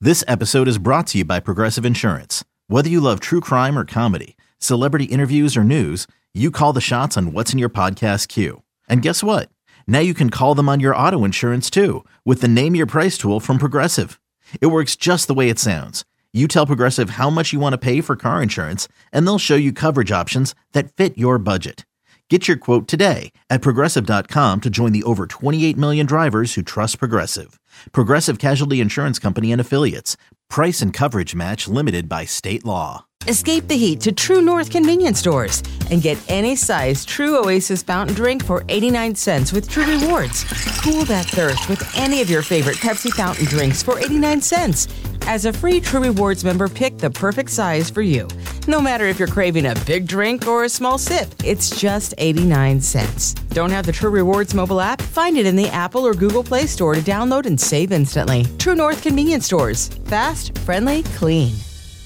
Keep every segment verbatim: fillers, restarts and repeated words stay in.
This episode is brought to you by Progressive Insurance. Whether you love true crime or comedy, celebrity interviews or news, you call the shots on what's in your podcast queue. And guess what? Now you can call them on your auto insurance too with the Name Your Price tool from Progressive. It works just the way it sounds. You tell Progressive how much you want to pay for car insurance, and they'll show you coverage options that fit your budget. Get your quote today at Progressive dot com to join the over twenty-eight million drivers who trust Progressive. Progressive Casualty Insurance Company and Affiliates. Price and coverage match limited by state law. Escape the heat to True North convenience stores and get any size True Oasis fountain drink for eighty-nine cents with True Rewards. Cool that thirst with any of your favorite Pepsi fountain drinks for eighty-nine cents. As a free True Rewards member, pick the perfect size for you. No matter if you're craving a big drink or a small sip, it's just eighty-nine cents. Don't have the True Rewards mobile app? Find it in the Apple or Google Play Store to download and save instantly. True North convenience stores. Fast, friendly, clean.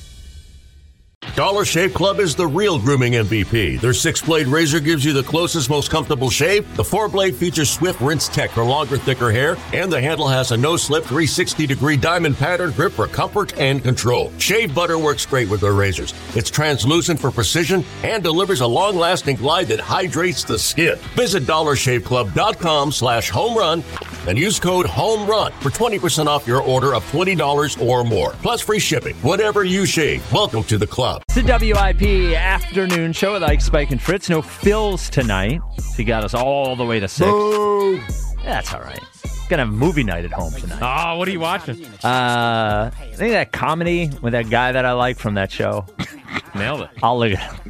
Dollar Shave Club is the real grooming M V P. Their six-blade razor gives you the closest, most comfortable shave. The four-blade features Swift Rinse Tech for longer, thicker hair. And the handle has a no-slip three hundred sixty degree diamond pattern grip for comfort and control. Shave butter works great with their razors. It's translucent for precision and delivers a long-lasting glide that hydrates the skin. Visit dollar shave club dot com slash home run and use code HOMERUN for twenty percent off your order of twenty dollars or more. Plus free shipping. Whatever you shave, welcome to the club. It's the W I P afternoon show with Ike, Spike, and Fritz. No Phils tonight. He got us all the way to six. Boo. That's all right. Gonna have movie night at home tonight. Oh, what are you watching? Uh, I think that comedy with that guy that I like from that show. Nailed it. I'll look at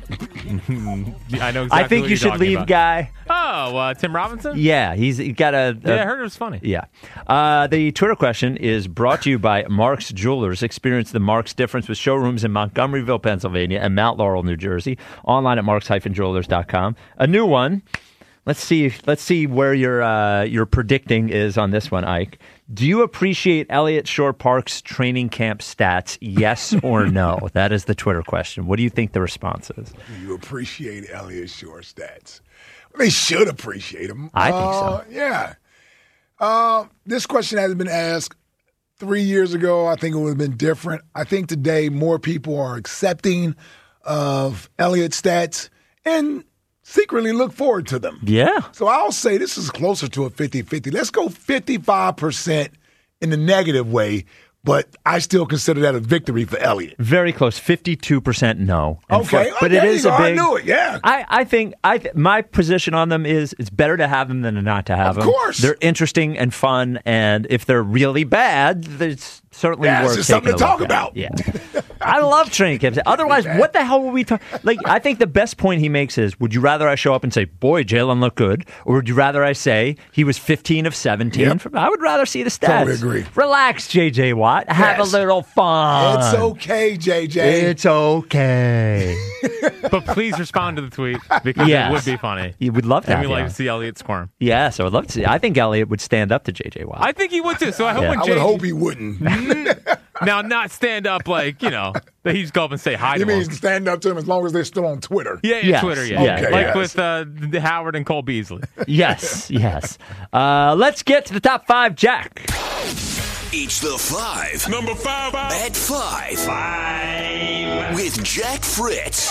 I know exactly I think what you you're should talking leave, about. guy. Oh, uh, Tim Robinson? Yeah, he's he got a, a. Yeah, I heard it was funny. Yeah. Uh, the Twitter question is brought to you by Mark's Jewelers. Experience the Mark's difference with showrooms in Montgomeryville, Pennsylvania, and Mount Laurel, New Jersey. Online at marks dash jewelers dot com. A new one. Let's see. Let's see where your uh, your predicting is on this one, Ike. Do you appreciate Elliott Shore Park's training camp stats? Yes or no? That is the Twitter question. What do you think the response is? Do you appreciate Elliott Shore stats? They should appreciate them. I think so. Uh, yeah. Uh, this question hasn't been asked three years ago. I think it would have been different. I think today more people are accepting of Elliott's stats and secretly look forward to them. Yeah. So I'll say this is closer to a fifty-fifty. Let's go fifty-five percent in the negative way, but I still consider that a victory for Elliott. Very close. fifty-two percent no. And Okay. for- but oh, it there is you a go. big. I knew it, yeah. I, I think I th- my position on them is it's better to have them than not to have Of them. course. They're interesting and fun, and if they're really bad, it's certainly Yeah, it's worth just something taking to a talk look at. about. Yeah. I love training camps. Otherwise, what the hell were we talking? Like, I think the best point he makes is: would you rather I show up and say, "Boy, Jalen looked good," or would you rather I say he was fifteen of seventeen? Yep. From, I would rather see the stats. Totally agree. Relax, J J Watt. Have Yes. a little fun. It's okay, J J. It's okay. But please respond to the tweet because Yes. it would be funny. You would love And that. we like yeah. to see Elliott squirm. Yes, I would love to see. I think Elliott would stand up to J J Watt. I think he would too. So I hope Yeah. when I Jay would hope he wouldn't. now not stand up like you know that he'd go up and say hi You to mean him. stand up to him as long as they're still on Twitter. Yeah, yeah, Yes. Twitter, yeah, Yeah. Okay, like yes. with uh, the Howard and Cole Beasley. Yes, yes. Uh, let's get to the top five, Jack. It's the five. Number five. At five. Five. With Jack Fritz.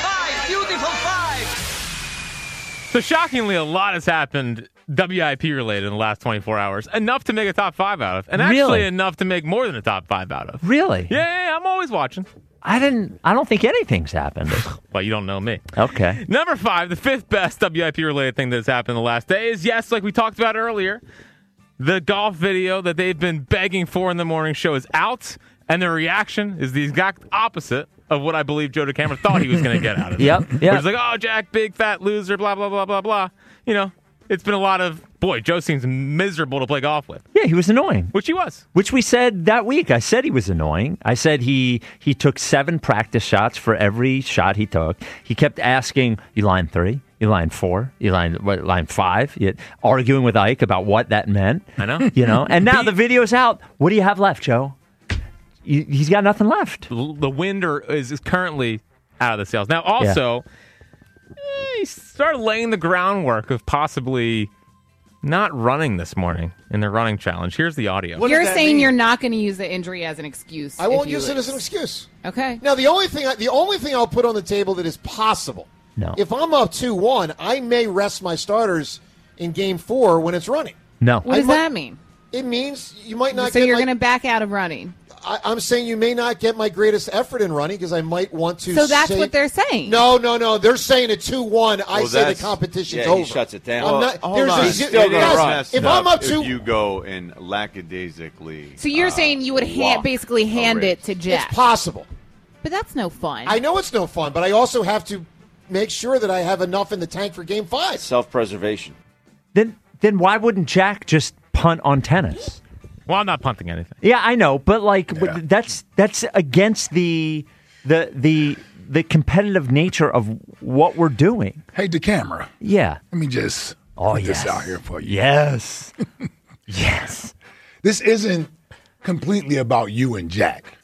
So shockingly, a lot has happened W I P related in the last twenty-four hours. Enough to make a top five out of, and actually Really? enough to make more than a top five out of. Really? Yeah, yeah, yeah, I'm always watching. I didn't. I don't think anything's happened. Well, you don't know me. Okay. Number five, the fifth best W I P related thing that's happened in the last day is, yes, like we talked about earlier, the golf video that they've been begging for in the morning show is out, and the reaction is the exact opposite of what I believe Joe DeCamera thought he was going to get out of it. Yep, yep. Which is like, oh, Jack, big fat loser, blah, blah, blah, blah, blah. You know, it's been a lot of, boy, Joe seems miserable to play golf with, Yeah, he was annoying. which he was. Which we said that week. I said he was annoying. I said he he took seven practice shots for every shot he took. He kept asking, "You line three? You line four? You line what, line five?" You, arguing with Ike about what that meant. I know. You know. And now the video's out. What do you have left, Joe? You, he's got nothing left. The wind are, is, is currently out of the sails. Now, also, eh, he started laying the groundwork of possibly not running this morning in their running challenge. Here's the audio. What You're saying mean? You're not going to use the injury as an excuse. I won't use lose. it as an excuse. Okay. Now, the only thing I, the only thing I'll put on the table that is possible, no. if I'm up two one, I may rest my starters in game four when it's running. No. What does might, that mean? It means you might not so get you're my, going to back out of running. I, I'm saying you may not get my greatest effort in running because I might want to. So that's say, what they're saying. No, no, no. They're saying it two one. I well, say the competition's yeah, over. He shuts it down. I'm Well, not, hold there's on. a, He's still guys, run. if I'm up two, if you go in lackadaisically. So you're uh, saying you would hand, basically hand it to Jack? It's possible. But that's no fun. I know it's no fun, but I also have to make sure that I have enough in the tank for game five. Self-preservation. Then, then why wouldn't Jack just punt on tennis? Well, I'm not punting anything. Yeah, I know, but like yeah. but that's that's against the the the the competitive nature of what we're doing. Hey, the camera. Yeah. Let me just oh, put yes. this out here for you. Yes. yes. This isn't completely about you and Jack.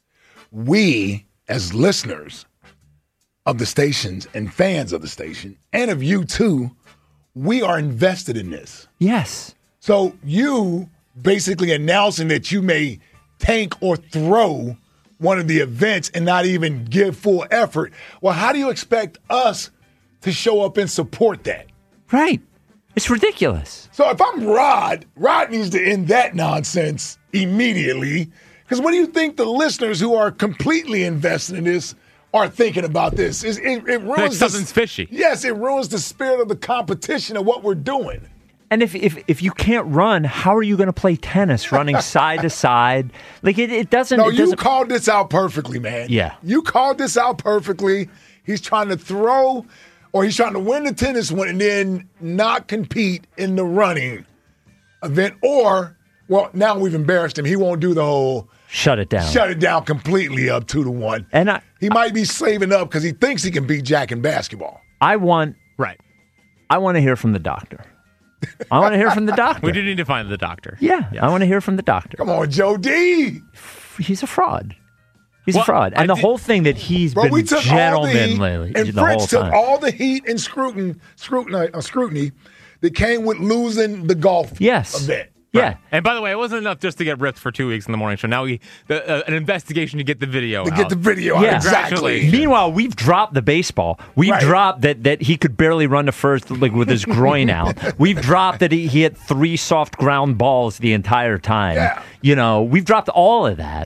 We, as listeners of the stations and fans of the station, and of you too, we are invested in this. Yes. So you basically announcing that you may tank or throw one of the events and not even give full effort. Well, how do you expect us to show up and support that? Right. It's ridiculous. So if I'm Rod, Rod needs to end that nonsense immediately. Because what do you think the listeners who are completely invested in this are thinking about this? It, it, it ruins like something's the, fishy. Yes, it ruins the spirit of the competition of what we're doing. And if, if if you can't run, how are you going to play tennis running side to side? Like, it, it doesn't... No, it you doesn't... called this out perfectly, man. Yeah. You called this out perfectly. He's trying to throw, or he's trying to win the tennis one and then not compete in the running event. Or, well, now we've embarrassed him. He won't do the whole... Shut it down. Shut it down completely up two to one. And I, he might be saving up because he thinks he can beat Jack in basketball. I want... Right. I want to hear from the doctor. I want to hear from the doctor. We do need to find the doctor. Yeah, yes. I want to hear from the doctor. Come on, Joe D. He's a fraud. He's well, a fraud. And I the did, whole thing that he's bro, been we took gentlemanly and the Fritz whole took time. all the heat and scrutiny, scrutiny, uh, scrutiny that came with losing the golf yes. event. Yeah. Right. And by the way, it wasn't enough just to get ripped for two weeks in the morning show. Now we the, uh, an investigation to get the video to out. get the video out. Yeah. Exactly. Meanwhile, we've dropped the baseball. We've right. dropped that, that he could barely run to first like with his groin out. We've dropped that he, he hit three soft ground balls the entire time. Yeah. You know, we've dropped all of that.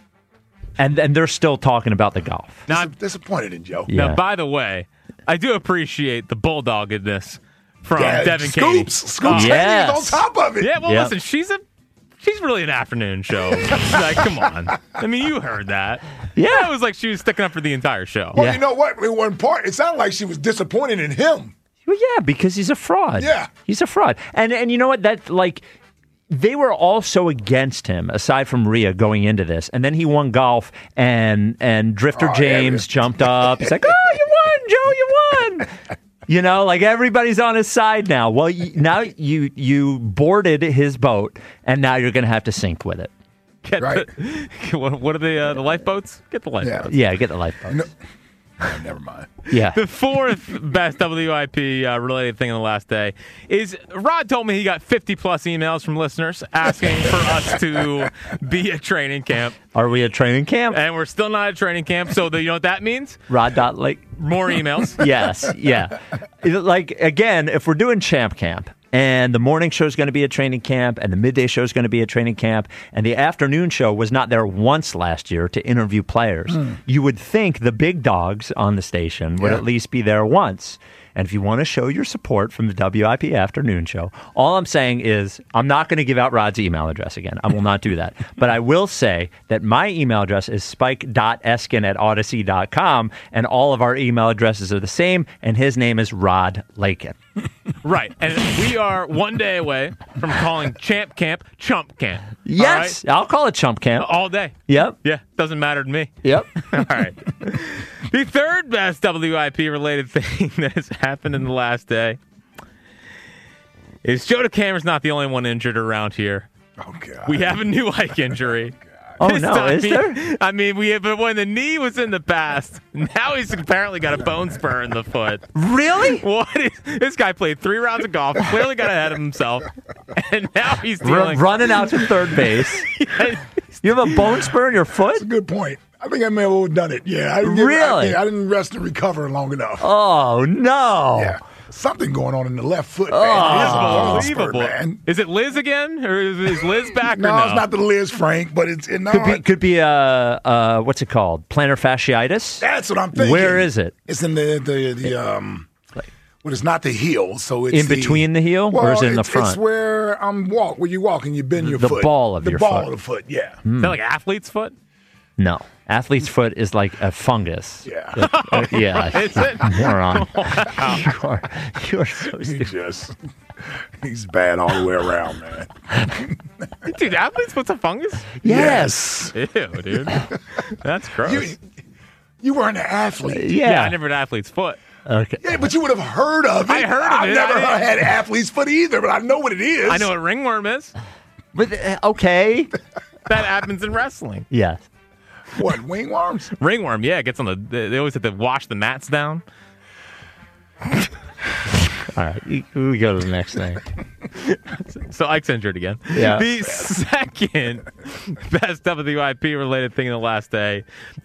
And and they're still talking about the golf. Now, I'm disappointed in Joe. Yeah. Now, by the way, I do appreciate the bulldoggedness from yeah, Devin Scoops. Katie. Scoops uh, yes. on top of it. Yeah, well, yep. listen, she's a she's really an afternoon show. Like, come on. I mean, you heard that. Yeah. It was like she was sticking up for the entire show. Well, Yeah. you know what? In one part, it sounded like she was disappointed in him. Well, yeah, because he's a fraud. Yeah. He's a fraud. And and you know what? That like they were all so against him, aside from Rhea going into this. And then he won golf and and Drifter Oh, James yeah. jumped up. He's like, oh, you won, Joe, you won. You know, like everybody's on his side now. Well, you, now you you boarded his boat, and now you're going to have to sink with it. Get Right. the, what, what are the uh, the lifeboats? Get the lifeboats. Yeah. Yeah, get the lifeboat. No. Oh, never mind. Yeah. The fourth best W I P uh, related thing in the last day is Rod told me he got fifty plus emails from listeners asking for us to be at training camp. Are we at training camp? And we're still not at training camp, so the, you know what that means? Rod dot Lake. More emails. Yes, yeah. Like, again, if we're doing Champ Camp, and the morning show is going to be a training camp, and the midday show is going to be a training camp, and the afternoon show was not there once last year to interview players, mm. you would think the big dogs on the station would Yeah. at least be there once. And if you want to show your support from the W I P afternoon show, all I'm saying is I'm not going to give out Rod's email address again. I will not do that. But I will say that my email address is spike dot eskin at odyssey dot com, and all of our email addresses are the same, and his name is Rod Lakin. Right. And we are one day away from calling Champ Camp Chump Camp. Yes, all right? I'll call it Chump Camp. All day. Yep. Yeah, doesn't matter to me. Yep. All right. The third best W I P related thing that has happened in the last day is Joe DeCamera's not the only one injured around here. Oh, God. We have a new Ike injury. Oh, Oh, This no, time is he- there? I mean, we but when the knee was in the past, now he's apparently got a bone spur in the foot. Really? What is, this guy played three rounds of golf, clearly got ahead of himself, and now he's R- dealing. running out to third base. You have a bone spur in your foot? That's a good point. I think I may have done it. Yeah. I didn't give- Really? I, I didn't rest and recover long enough. Oh, no. Yeah. Something going on in the left foot, Oh. man. It is a bone spur, Unbelievable. man. Is it Liz again, or is, is Liz back? No, or no, it's not the Liz Frank, but it's it, no, Could be, could be uh, uh, what's it called? Plantar fasciitis? that's what I'm thinking. Where is it? It's in the the, the um. Well, it's not the heel, so it's In between the heel, well, or is it in the it's, front? It's where I'm walk. Where you walk and you bend your The foot. ball of the your ball foot. of the foot. Yeah. Is that like athlete's foot? No. Athlete's foot is like a fungus. Yeah. Uh, yeah. Is it? Moron. You are, you are so He stupid. just he's bad all the way around, man. Dude, athlete's foot's a fungus? Yes. Ew, dude. That's gross. You, you weren't an athlete. Yeah. yeah, I never had athlete's foot. Okay. Yeah, but you would have heard of it. I heard of I've it. never I had athlete's foot either, but I know what it is. I know what ringworm is. But, uh, okay. That happens in wrestling. Yes. What, wingworms? Ringworm, yeah, it gets on the. They always have to wash the mats down. All right. We we go to the next thing. So Ike's injured again. Yeah. The second best W W I P related thing in the last day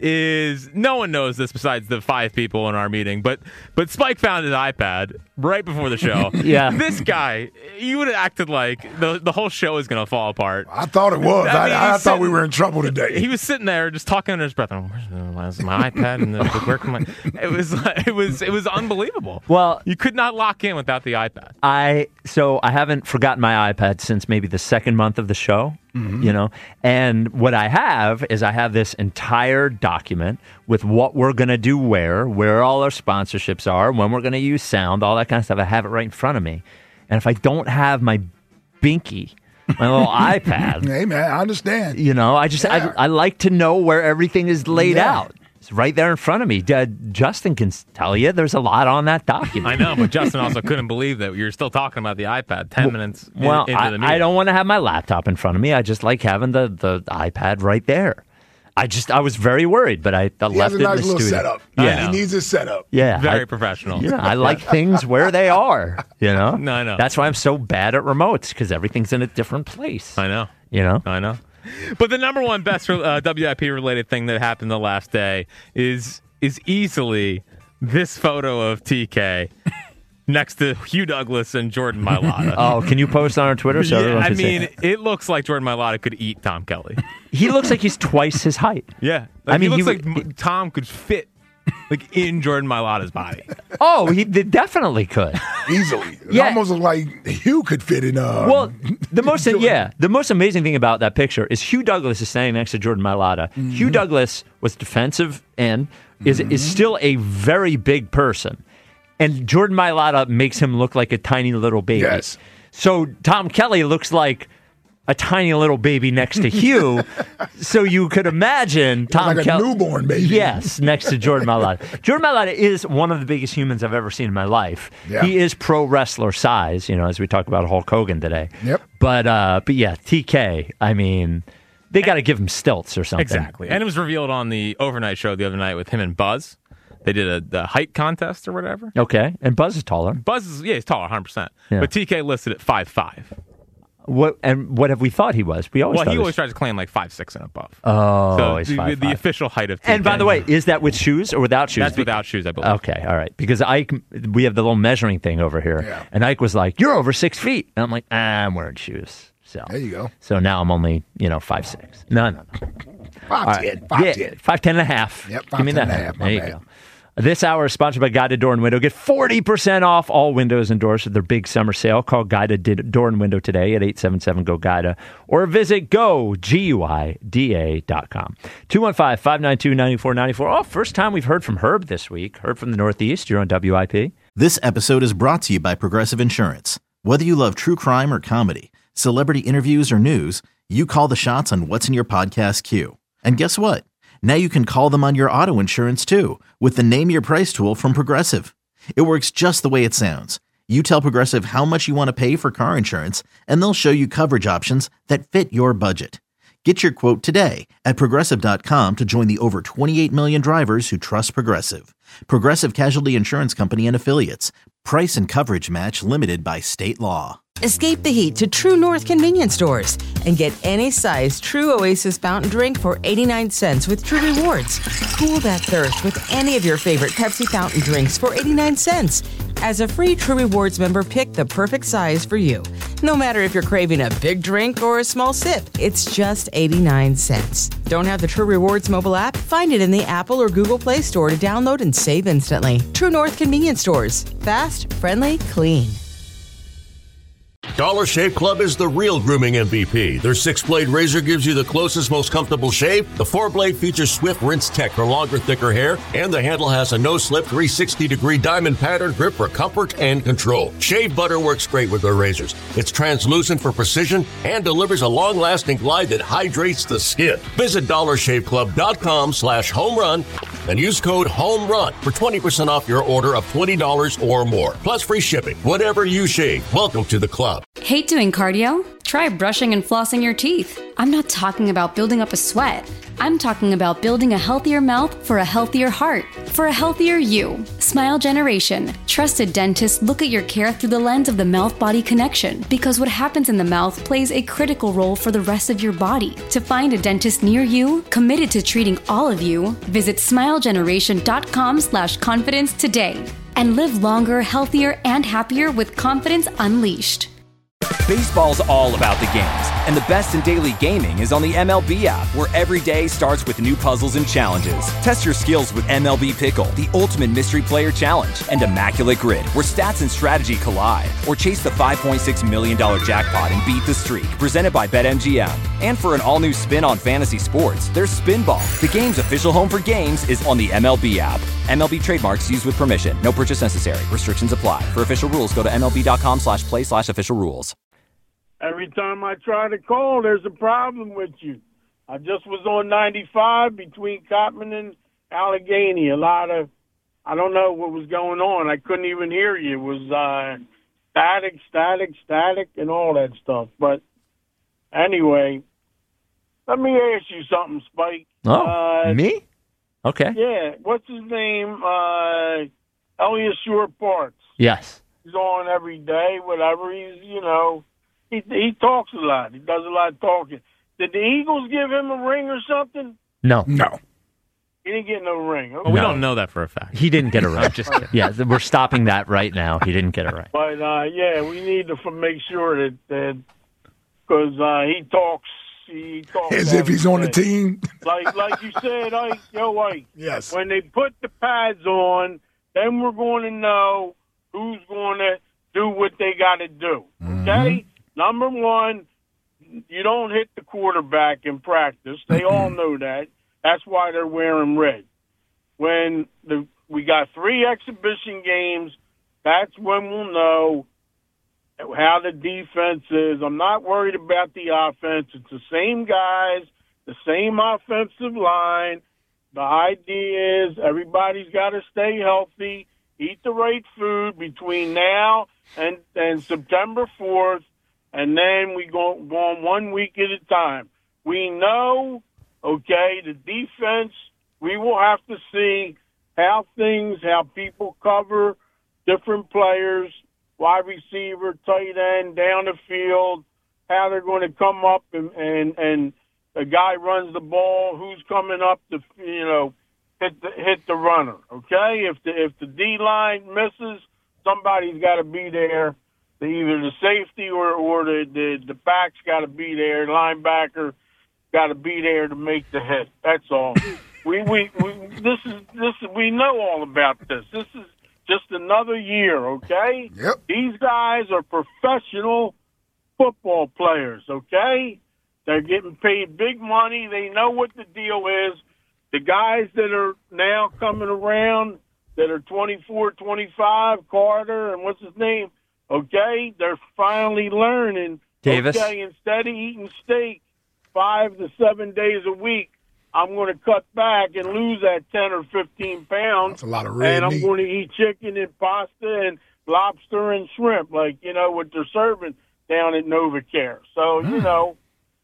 is no one knows this besides the five people in our meeting, but but Spike found his iPad right before the show. Yeah. This guy, you would have acted like the the whole show is going to fall apart. I thought it was. I I, mean, I, he's thought we sitting- were in trouble today. He was sitting there just talking under his breath. Oh, where's the, my iPad and the, the where can my? It was it was it was unbelievable. Well, you could not lock in without the iPad. I so I haven't forgotten my iPad since maybe the second month of the show, Mm-hmm. you know. And what I have is I have this entire document with what we're going to do where, where all our sponsorships are, when we're going to use sound, all that kind of stuff. I have it right in front of me. And if I don't have my binky, my little iPad, Hey, man, I understand. you know, I just Yeah. I, I like to know where everything is laid Yeah. out. It's right there in front of me. Uh, Justin can s- tell you there's a lot on that document. I know, but Justin also couldn't believe that you're still talking about the iPad ten minutes in- Well, into I, the meeting. I don't want to have my laptop in front of me. I just like having the, the iPad right there. I just I was very worried, but I, I He left has it a nice in the little studio. setup. Yeah, He needs his setup. yeah, Very I, professional. yeah, I like things where they are. You know, No, I know. That's why I'm so bad at remotes because everything's in a different place. I know. You know, I know. But the number one best uh, W I P related thing that happened the last day is is easily this photo of T K next to Hugh Douglas and Jordan Mailata. Oh, can you post on our Twitter? So yeah, everyone I can see mean, it? it looks like Jordan Mailata could eat Tom Kelly. He looks like he's twice his height. Yeah, I Like, mean, he he looks would- like M- Tom could fit like in Jordan Mailata's body. Oh, he d- definitely could. Easily. It Yeah. almost looked like Hugh could fit in. Uh, Well, the most yeah, the most amazing thing about that picture is Hugh Douglas is standing next to Jordan Mailata. Mm-hmm. Hugh Douglas was defensive end, is Mm-hmm. is still a very big person, and Jordan Mailata makes him look like a tiny little baby. Yes. So Tom Kelly looks like a tiny little baby next to Hugh. So you could imagine Tom like a Kelly, newborn baby. Yes, next to Jordan Mailata. Jordan Mailata is one of the biggest humans I've ever seen in my life. Yeah. He is pro wrestler size, you know, as we talk about Hulk Hogan today. Yep. But uh, but yeah, T K. I mean, they got to give him stilts or something. Exactly. And it was revealed on the overnight show the other night with him and Buzz. They did a the height contest or whatever. Okay, and Buzz is taller. Buzz is, yeah, he's taller, one hundred percent. Yeah. But T K listed at five five. What and what have we thought he was? We always Well, thought he he always was. tries to claim like five six and above. Oh, so he's the, five, the five. official height of T K. And by the way, is that with shoes or without shoes? that's without shoes, I believe. Okay, all right. Because Ike, we have the little measuring thing over here, Yeah. and Ike was like, "You're over six feet," and I'm like, ah, "I'm wearing shoes." So There you go. So now I'm only, you know, five six. No, no, no. Five All ten. right. Five Yeah, ten. five ten and a half. Yep, Give me five ten that. and a half, my There you bad. go. This hour is sponsored by Guided Door and Window. Get forty percent off all windows and doors with their big summer sale. Call Guided Door and Window today at eight seven seven, G O, G I D A or visit go, G U I D A dot com. two one five, five nine two, nine four nine four. Oh, first time we've heard from Herb this week. Herb from the Northeast. You're on W I P. This episode is brought to you by Progressive Insurance. Whether you love true crime or comedy, celebrity interviews or news, you call the shots on what's in your podcast queue. And guess what? Now you can call them on your auto insurance too with the Name Your Price tool from Progressive. It works just the way it sounds. You tell Progressive how much you want to pay for car insurance, and they'll show you coverage options that fit your budget. Get your quote today at Progressive dot com to join the over twenty-eight million drivers who trust Progressive. Progressive Casualty Insurance Company and Affiliates. Price and coverage match limited by state law. Escape the heat to True North convenience stores and get any size True Oasis fountain drink for eighty-nine cents with True Rewards. Cool that thirst with any of your favorite Pepsi fountain drinks for eighty-nine cents. As a free True Rewards member, pick the perfect size for you. No matter if you're craving a big drink or a small sip, it's just eighty-nine cents. Don't have the True Rewards mobile app? Find it in the Apple or Google Play Store to download and save instantly. True North convenience stores. Fast, friendly, clean. Dollar Shave Club is the real grooming M V P. Their six-blade razor gives you the closest, most comfortable shave. The four-blade features Swift Rinse Tech for longer, thicker hair, and the handle has a no-slip three hundred sixty degree diamond pattern grip for comfort and control. Shave butter works great with their razors. It's translucent for precision and delivers a long-lasting glide that hydrates the skin. Visit dollar shave club dot com slash home run and use code HOMERUN for twenty percent off your order of twenty dollars or more, plus free shipping. Whatever you shave, welcome to the club. Hate doing cardio? Try brushing and flossing your teeth. I'm not talking about building up a sweat. I'm talking about building a healthier mouth for a healthier heart, for a healthier you. Smile Generation. Trusted dentists look at your care through the lens of the mouth-body connection, because what happens in the mouth plays a critical role for the rest of your body. To find a dentist near you, committed to treating all of you, visit smile generation dot com slash confidence today. And live longer, healthier, and happier with confidence unleashed. Baseball's all about the games, and the best in daily gaming is on the M L B app, where every day starts with new puzzles and challenges. Test your skills with M L B Pickle, the ultimate mystery player challenge, and Immaculate Grid, where stats and strategy collide. Or chase the five point six million dollars jackpot and beat the streak, presented by BetMGM. And for an all-new spin on fantasy sports, there's Spinball. The game's official home for games is on the M L B app. M L B trademarks used with permission. No purchase necessary. Restrictions apply. For official rules, go to M L B dot com slash play slash official rules. Every time I try to call, there's a problem with you. I just was on ninety-five between Cotman and Allegheny. A lot of, I don't know what was going on. I couldn't even hear you. It was uh, static, static, static, and all that stuff. But anyway, let me ask you something, Spike. Oh, uh, me? Okay. Yeah. What's his name? Uh, Elias Shore Parks. Yes. He's on every day, whatever. He's, you know. He, he talks a lot. He does a lot of talking. Did the Eagles give him a ring or something? No. No. He didn't get no ring. Okay. Well, we don't know that for a fact. He didn't get a ring. Just kidding. Yeah, we're stopping that right now. He didn't get a ring. But, uh, yeah, we need to make sure that, because uh, he talks. He talks as if he's on the team. like like you said, Ike, yo, Ike. Yes. When they put the pads on, then we're going to know who's going to do what they got to do. Okay? Mm-hmm. Number one, you don't hit the quarterback in practice. They all know that. That's why they're wearing red. When the we got three exhibition games, that's when we'll know how the defense is. I'm not worried about the offense. It's the same guys, the same offensive line. The idea is everybody's got to stay healthy, eat the right food between now and, and September fourth. And then we go, go on one week at a time. We know, okay, the defense, we will have to see how things, how people cover different players, wide receiver, tight end, down the field, how they're going to come up and, and, and the guy runs the ball, who's coming up to, you know, hit the, hit the runner, okay? If the, if the D-line misses, somebody's got to be there. Either the safety or, or the, the, the back's got to be there. The linebacker got to be there to make the hit. That's all. we, we we this is this we know all about this. This is just another year, okay? Yep. These guys are professional football players, okay? They're getting paid big money. They know what the deal is. The guys that are now coming around that are twenty-four, twenty-five, Carter and what's his name? Okay, they're finally learning. Davis. Okay, instead of eating steak five to seven days a week, I'm going to cut back and lose that ten or fifteen pounds. That's a lot of red And I'm meat. going to eat chicken and pasta and lobster and shrimp, like, you know, what they're serving down at NovaCare. So, mm. you know,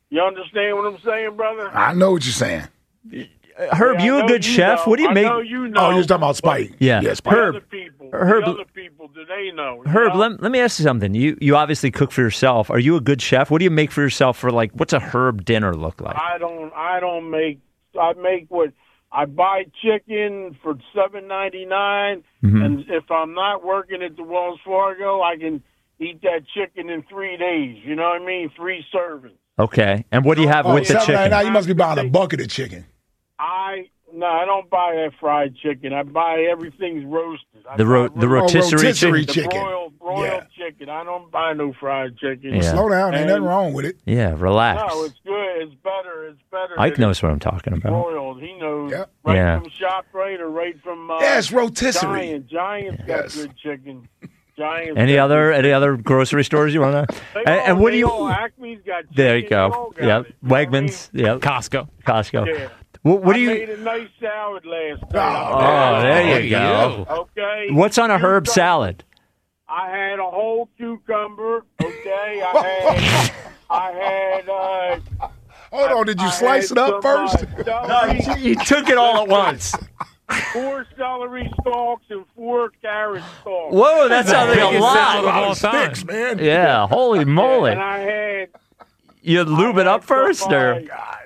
You understand what I'm saying, brother? I know what you're saying. Herb, Yeah, you I a know good you chef? know. What do you I make? know you know. Oh, you're talking about Spike. Yeah. Yeah, Spike. Herb, The people, Herb, the other people, do they know? you Herb, know? let, let me ask you something. You you obviously cook for yourself. Are you a good chef? What do you make for yourself for like? What's a Herb dinner look like? I don't. I don't make. I make what I buy chicken for seven ninety nine, Mhm. and if I'm not working at the Wells Fargo, I can eat that chicken in three days. You know what I mean? Three servings. Okay. And what do you have Oh, with the seven ninety-nine, chicken? you must be buying a bucket of chicken. I no, I don't buy that fried chicken. I buy everything's roasted. I The ro- buy the roasted- rotisserie rotisserie chicken. The chicken. broiled, broiled chicken. I don't buy no fried chicken. Yeah. Slow down. Ain't And- nothing wrong with it. Yeah, relax. No, it's good. It's better. It's better. Ike than knows what I'm talking about. broiled. He knows. Yep. Right Yeah. from ShopRite or right from. Uh, Yeah, it's rotisserie. Giant. Giant's Yes. got good chicken. Giant's Any got other good- any other grocery stores you want to? They And, all- and what do they you? all- Acme's got chicken. There you They all go. got Yep. it. You know what I Wegmans. Yep. Costco. Costco. mean? Yeah. What, what I do you? made a nice salad last Oh, night. Oh, there Oh, you go. Okay. What's on a herb Cucumber. salad? I had a whole cucumber. Okay. I had. I had. Uh, Hold on, did you I slice had it up some, first? Uh, celery, You took it all at once. four celery stalks and four carrot stalks. Whoa, that sounds like a Biggest salad lot. of all time. Sticks, man. Yeah, holy moly! And I had. You lube it up first, or?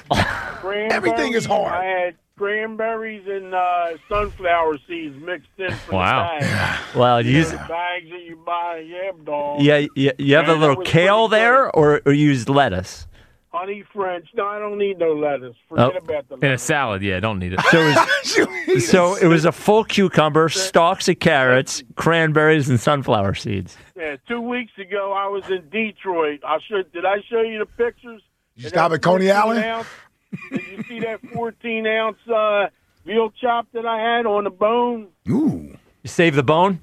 Everything is hard. I had cranberries and uh, sunflower seeds mixed in for Wow. the bag. Well, you You know, use, the bags that you buy, yeah, dog. yeah, you, you have a Man, that little was kale pretty there, or, or you use lettuce. Honey French. No, I don't need no lettuce. Forget Oh. about the In a lettuce. salad, yeah, don't need it. So it was, so it was a full cucumber, stalks of carrots, cranberries, and sunflower seeds. Yeah, two weeks ago I was in Detroit. I should. Did I show you the pictures? You stop at Coney Island? Ounce, did you see that fourteen ounce uh, veal chop that I had on the bone? Ooh. You save the bone?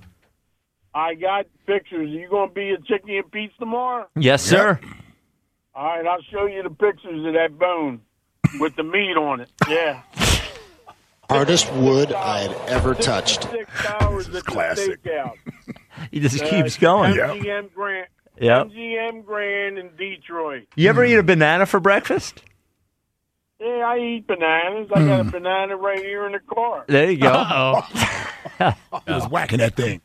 I got pictures. Are you going to be a chicken and pizza tomorrow? Yes, sir. All right, I'll show you the pictures of that bone with the meat on it. Yeah. Hardest wood I had ever touched. Six hours at the classic. stakeout. He just Uh, keeps going. M G M Grand. Yep. M G M Grand in Detroit. You ever eat a banana for breakfast? Yeah, I eat bananas. I got a banana right here in the car. There you go. Uh-oh. He was whacking that thing.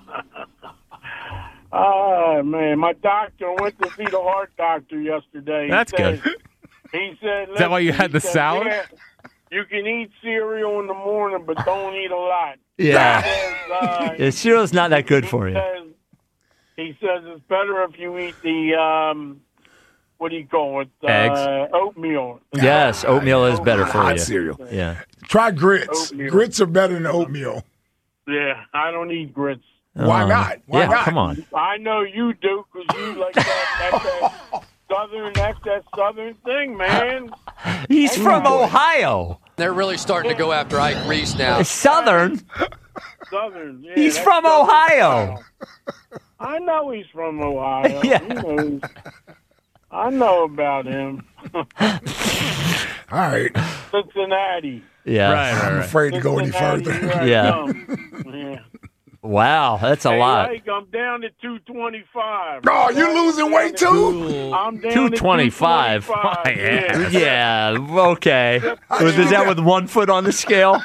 Oh, man. My doctor I went to see the heart doctor yesterday. He That's said- good. He said, Is that why you "Listen," had the he said, salad? "Yeah, you can eat cereal in the morning, but don't eat a lot." Yeah. He says, uh, Yeah, cereal's not that good for he you. Says, he says it's better if you eat the, um, what do you call it? Eggs. Uh, oatmeal. Yes, oatmeal is better for Hot you. cereal. Yeah. Try grits. Oatmeal. Grits are better than oatmeal. Yeah, I don't eat grits. Why Uh, not? Why yeah, not? come on. I know you do because you like that, that's that southern, that's that southern thing, man. He's from Ohio. They're really starting to go after Ike Reese now. Southern. Southern. Yeah, He's that's from southern Ohio. style. I know he's from Ohio. Yeah. He knows. I know about him. All right. Cincinnati. Yeah. Right, right, I'm right. afraid to go any Cincinnati, further. here I Yeah. come. Yeah. Wow, that's a Hey, lot. Ike, I'm down to two twenty-five. Oh, you losing weight too? I'm down two to twenty-five. two twenty-five. Yeah. Yeah, okay. Was is that with one foot on the scale?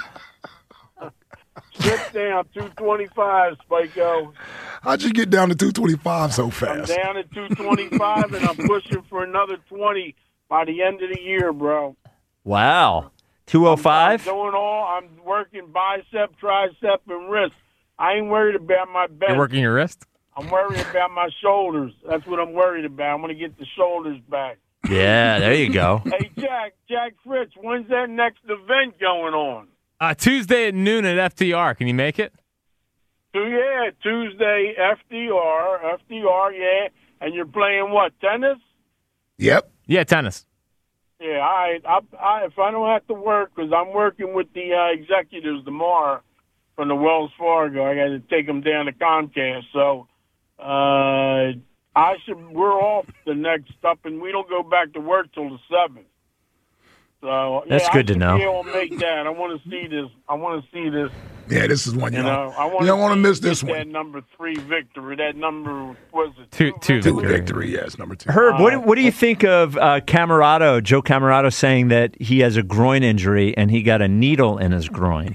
Strip down two twenty-five, Spiko. How'd you get down to two twenty-five so I'm fast? down at two twenty-five, and I'm pushing for another twenty by the end of the year, bro. Wow. two oh I'm five? doing all. I'm working bicep, tricep, and wrist. I ain't worried about my back. You're working your wrist? I'm worried about my shoulders. That's what I'm worried about. I'm going to get the shoulders back. Yeah, there you go. Hey, Jack, Jack Fritz, when's that next event going on? Uh, Tuesday at noon at F T R. Can you make it? So, yeah, Tuesday, F D R, F D R, yeah. And you're playing what, tennis? Yep. Yeah, tennis. Yeah, all right. I, I, if I don't have to work, because I'm working with the uh, executives tomorrow from the Wells Fargo, I got to take them down to Comcast. So uh, I should. We're off the next up, and we don't go back to work till the seventh. So That's yeah, good to I know. should be able to make that. I want to see this. I want to see this. Yeah, this is one you, You know, I want you don't want to see miss this get one. That number three victory. That number was it Two, two, Two victory. victory, yes, number two. Herb, what, do- what do you think of uh, Camerado, Joe Camerado, saying that he has a groin injury and he got a needle in his groin?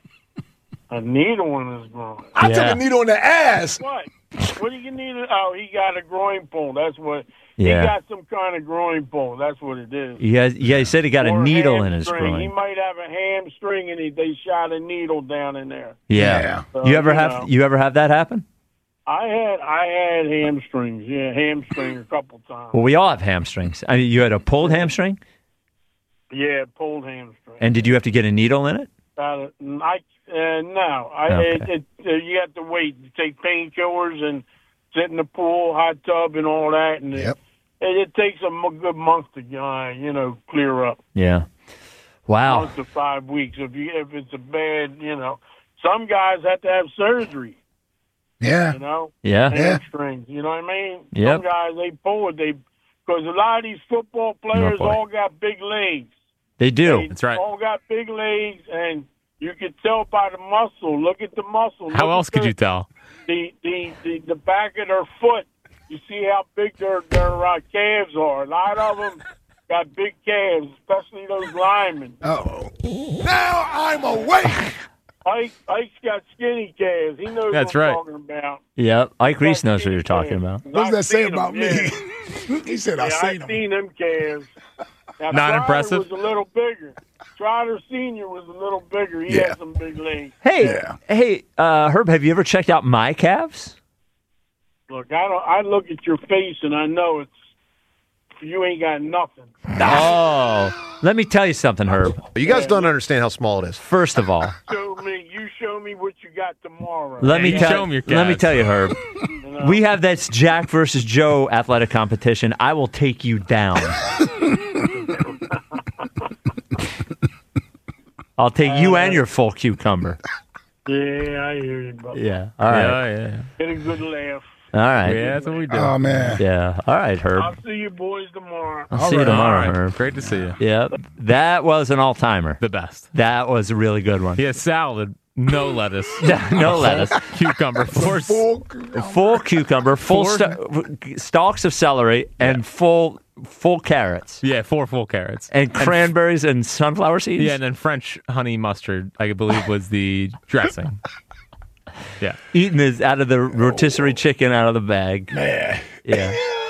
A needle in his groin. I Yeah. took a needle in the ass. What? What do you need? Oh, he got a groin pull. That's what. Yeah. He got some kind of groin pull. That's what it is. He has, yeah, he said he got a Or needle in his hamstring. He groin. might have a hamstring, and he, they shot a needle down in there. Yeah. So, You ever you have know. you ever have that happen? I had I had hamstrings. Yeah, hamstring a couple times. Well, we all have hamstrings. I mean, you had a pulled hamstring, Yeah, pulled hamstring. and did you have to get a needle in it? Uh, I uh, no, I Okay. it, it, uh, you have to wait. You take painkillers and sit in the pool, hot tub, and all that, and Yep. it, it takes a m- good month to uh, you know clear up. Yeah. Wow. Month to five weeks. If you if it's a bad, you know, some guys have to have surgery. Yeah. You know. Yeah. Yeah. Hamstrings. You know what I mean? Yep. Some guys they pull it. They because a lot of these football players boy. all got big legs. They do. They That's right. all got big legs, and you could tell by the muscle. Look at the muscle. How Look else at could the, you tell? The, the, the, the back of their foot. You see how big their, their uh, calves are. A lot of them got big calves, especially those linemen. Uh-oh. Now I'm awake. Ike, Ike's got skinny calves. He knows That's what I'm right. talking about. Yep. Ike Reese knows what you're talking about. What does I've that say seen about them, me? yeah. He said I Yeah, seen I've him. seen them calves. Now, Not Trotter impressive? was a little bigger. Trotter Senior was a little bigger. He Yeah. had some big legs. Hey, Yeah. hey, uh, Herb, have you ever checked out my calves? Look, I don't. I look at your face and I know it's you ain't got nothing. Oh, let me tell you something, Herb. You guys don't understand how small it is. First of all, Show me. You show me what you got tomorrow. let Yeah, me you tell show 'em your let me calves. tell you, Herb. You know? We have this Jack versus Joe athletic competition. I will take you down. I'll take you and your full cucumber. Yeah, I hear you, brother. Yeah. All right. Yeah, yeah. Get a good laugh. All right. Yeah, that's what we do. Oh man. Yeah. All right, Herb. I'll see you boys tomorrow. I'll see you right. tomorrow, All right. Herb. Great to see you. Yep. That was an all-timer. The best. That was a really good one. He has salad, no lettuce. No lettuce. Cucumber. Four, Full. Full cucumber, full Four- sta- stalks of celery, and full full carrots, yeah, four full carrots. and cranberries and sunflower seeds. Yeah, and then French honey mustard, I believe, was the dressing. Yeah. Eating this out of the rotisserie chicken out of the bag. Man. Yeah.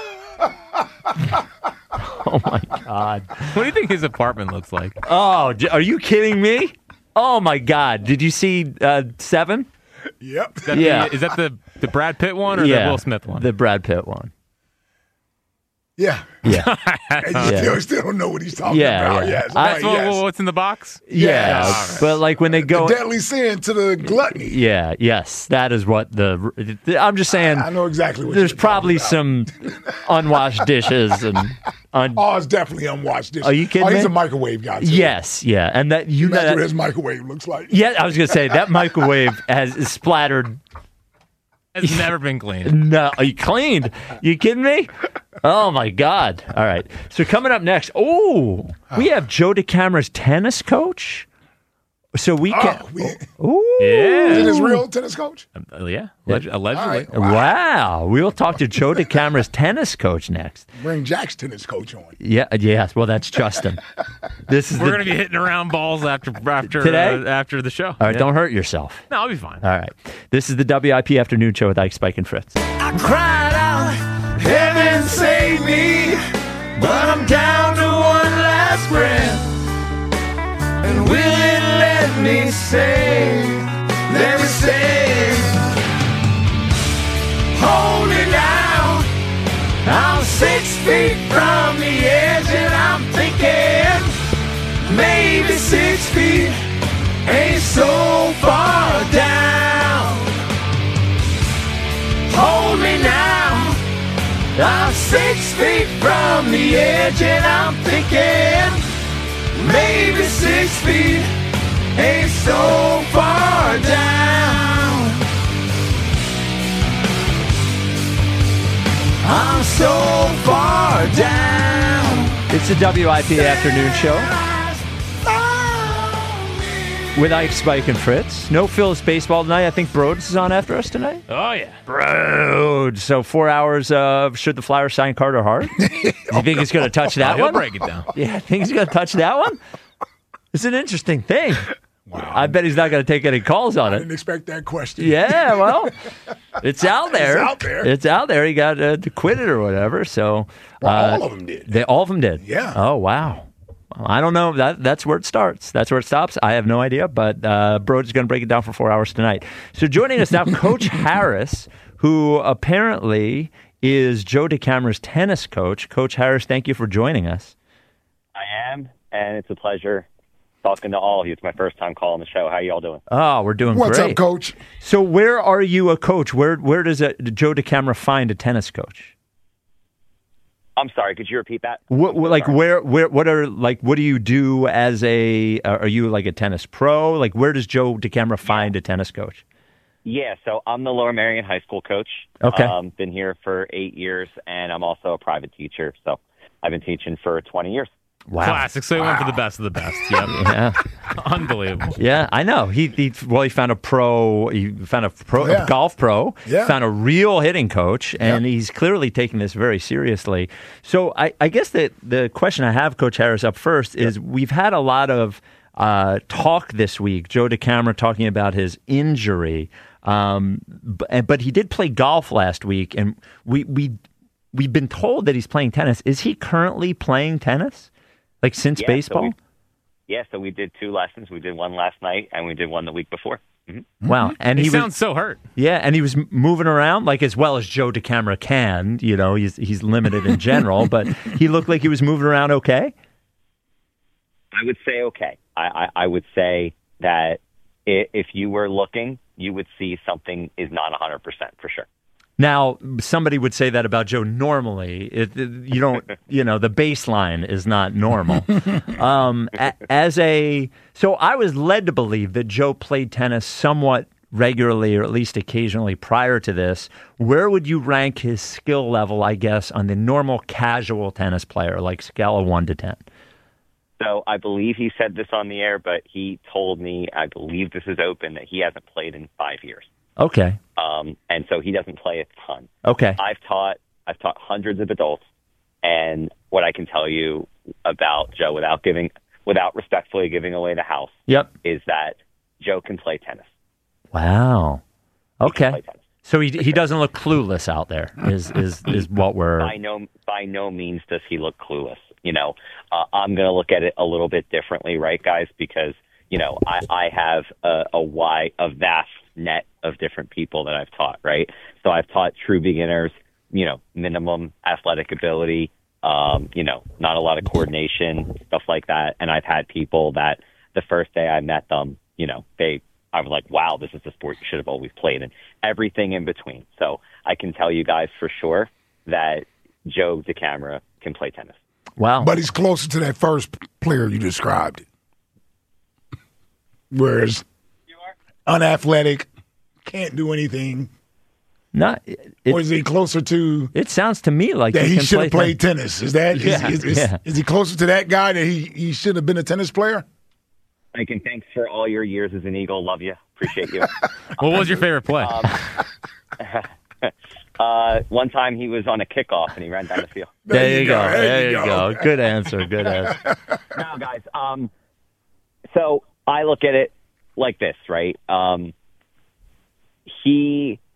Oh my God. What do you think his apartment looks like? Oh, j- are you kidding me? Oh my God. Did you see uh, Seven? Yep. Is that Yeah. The, is that the, the Brad Pitt one or yeah. the Will Smith one? The Brad Pitt one. Yeah. Yeah. And you Yeah. still, still don't know what he's talking Yeah, about. yeah. Yes. I- Right, Well, yes. well, what's in the box? Yeah. Yes. But like when they go. The deadly sin to the gluttony. Yeah. Yes. That is what the. I'm just saying. I know exactly what There's you're probably talking some unwashed dishes and. Un- Oh, it's definitely unwashed dishes. Are you kidding Oh, he's me? a microwave guy, too. Yes, yeah, and that you know Imagine that, what his microwave looks like. yeah. I was gonna say that microwave has is splattered. It's never been cleaned. No, are you cleaned? You kidding me? Oh my God! All right, so coming up next, oh, we have Joe DeCamara's tennis coach. So we can. Oh, we, Ooh, is it Yeah. his real tennis coach? Uh, yeah. Alleg- allegedly. All right. Wow, we will talk to Joe DeCamara's tennis coach next. Bring Jack's tennis coach on. Yeah, yes. Well, that's Justin. This is We're the, going to be hitting around balls after after Today? uh, after the show. All right, Yeah. don't hurt yourself. No, I'll be fine. All right, this is the W I P Afternoon Show with Ike, Spike, and Fritz. I cried out, heaven save me, but I'm down to one last breath. And will it let me say, let me say, hold it down. I'm six feet from the edge and I'm thinking, maybe six feet ain't so far down. Hold me now. I'm six feet from the edge and I'm thinking maybe six feet ain't so far down. I'm so far down. It's the W I P Afternoon Show. with Ike, Spike, and Fritz. No Phil's baseball tonight. I think Broads is on after us tonight. Oh, yeah. Broads. So four hours of should the Flyers sign Carter Hart? You think he's going to touch that oh, one? He'll break it down. Yeah, I think he's going to touch that one? It's an interesting thing. Wow. I bet he's not going to take any calls on I it. didn't expect that question. Yeah, well, it's out there. It's out there. It's out there. He got uh, acquitted or whatever. So Well, uh, all of them did. They all of them did. Yeah. Oh wow. Well, I don't know. That that's where it starts. That's where it stops. I have no idea. But uh, Broad is going to break it down for four hours tonight. So joining us now, Coach Harris, who apparently is Joe DeCamara's tennis coach. Coach Harris, thank you for joining us. I am, and it's a pleasure talking to all of you. It's my first time calling the show. How you all doing? Oh, we're doing What's great. up, Coach? So where are you a coach? Where where does a, Joe DeCamara find a tennis coach? I'm sorry. Could you repeat that? What, like where where what are like what do you do as a uh, are you like a tennis pro? Like where does Joe DeCamara find a tennis coach? Yeah, so I'm the Lower Marion High School coach. Okay. Um, been here for eight years, and I'm also a private teacher. So I've been teaching for twenty years. Wow. Classic. So he went for the best of the best. Yep. Yeah. Unbelievable. Yeah, I know. He, he well, he found a pro. He found a pro, Yeah. a golf pro. Yeah. Found a real hitting coach, and Yeah. he's clearly taking this very seriously. So I, I guess that the question I have, Coach Harris, up first is: we've had a lot of uh, talk this week. Joe DeCamara talking about his injury, um, but, but he did play golf last week, and we we we've been told that he's playing tennis. Is he currently playing tennis? Like since Yeah, so baseball? we- Yeah, so we did two lessons. We did one last night, and we did one the week before. Mm-hmm. Wow. And he, he, sounds was, so hurt. Yeah, and he was m- moving around like as well as Joe DeCamara can. You know, he's he's limited in general, but he looked like he was moving around okay. I would say okay. I, I, I would say that i- if you were looking, you would see something is not one hundred percent for sure. Now, somebody would say that about Joe normally. It, it- you don't, you know, the baseline is not normal. um, a, as a, so I was led to believe that Joe played tennis somewhat regularly or at least occasionally prior to this. Where would you rank his skill level, I guess, on the normal casual tennis player, like scale of one to ten? So I believe he said this on the air, but he told me, I believe this is open, that he hasn't played in five years. Okay. Um, and so he doesn't play a ton. Okay. I've taught I've taught hundreds of adults, and what I can tell you about Joe, without giving without respectfully giving away the house, Yep. is that Joe can play tennis. Wow. He can Okay. play tennis. So he he doesn't look clueless out there. Is is is what we're By no by no means does he look clueless. You know, uh, I'm going to look at it a little bit differently, right, guys? Because you know, I, I have a, a wide, a vast net of different people that I've taught, right? So I've taught true beginners, you know, minimum athletic ability, um, you know, not a lot of coordination, stuff like that. And I've had people that the first day I met them, you know, they, I was like, wow, this is the sport you should have always played, and everything in between. So I can tell you guys for sure that Joe DeCamara can play tennis. Wow. But he's closer to that first player you described. Whereas unathletic, can't do anything. Not, it, or is he closer to? It sounds to me like that he, he can should play have played ten- tennis. Is that? Is, Yeah, is, is, yeah. is he closer to that guy that he, he should have been a tennis player? Mike, and thanks for all your years as an Eagle. Love you. Appreciate you. What was your favorite play? Um, uh, one time he was on a kickoff and he ran down the field. There, you go. There, you go. Good answer. Good answer. Now, guys, um, so I look at it like this, right? Um, he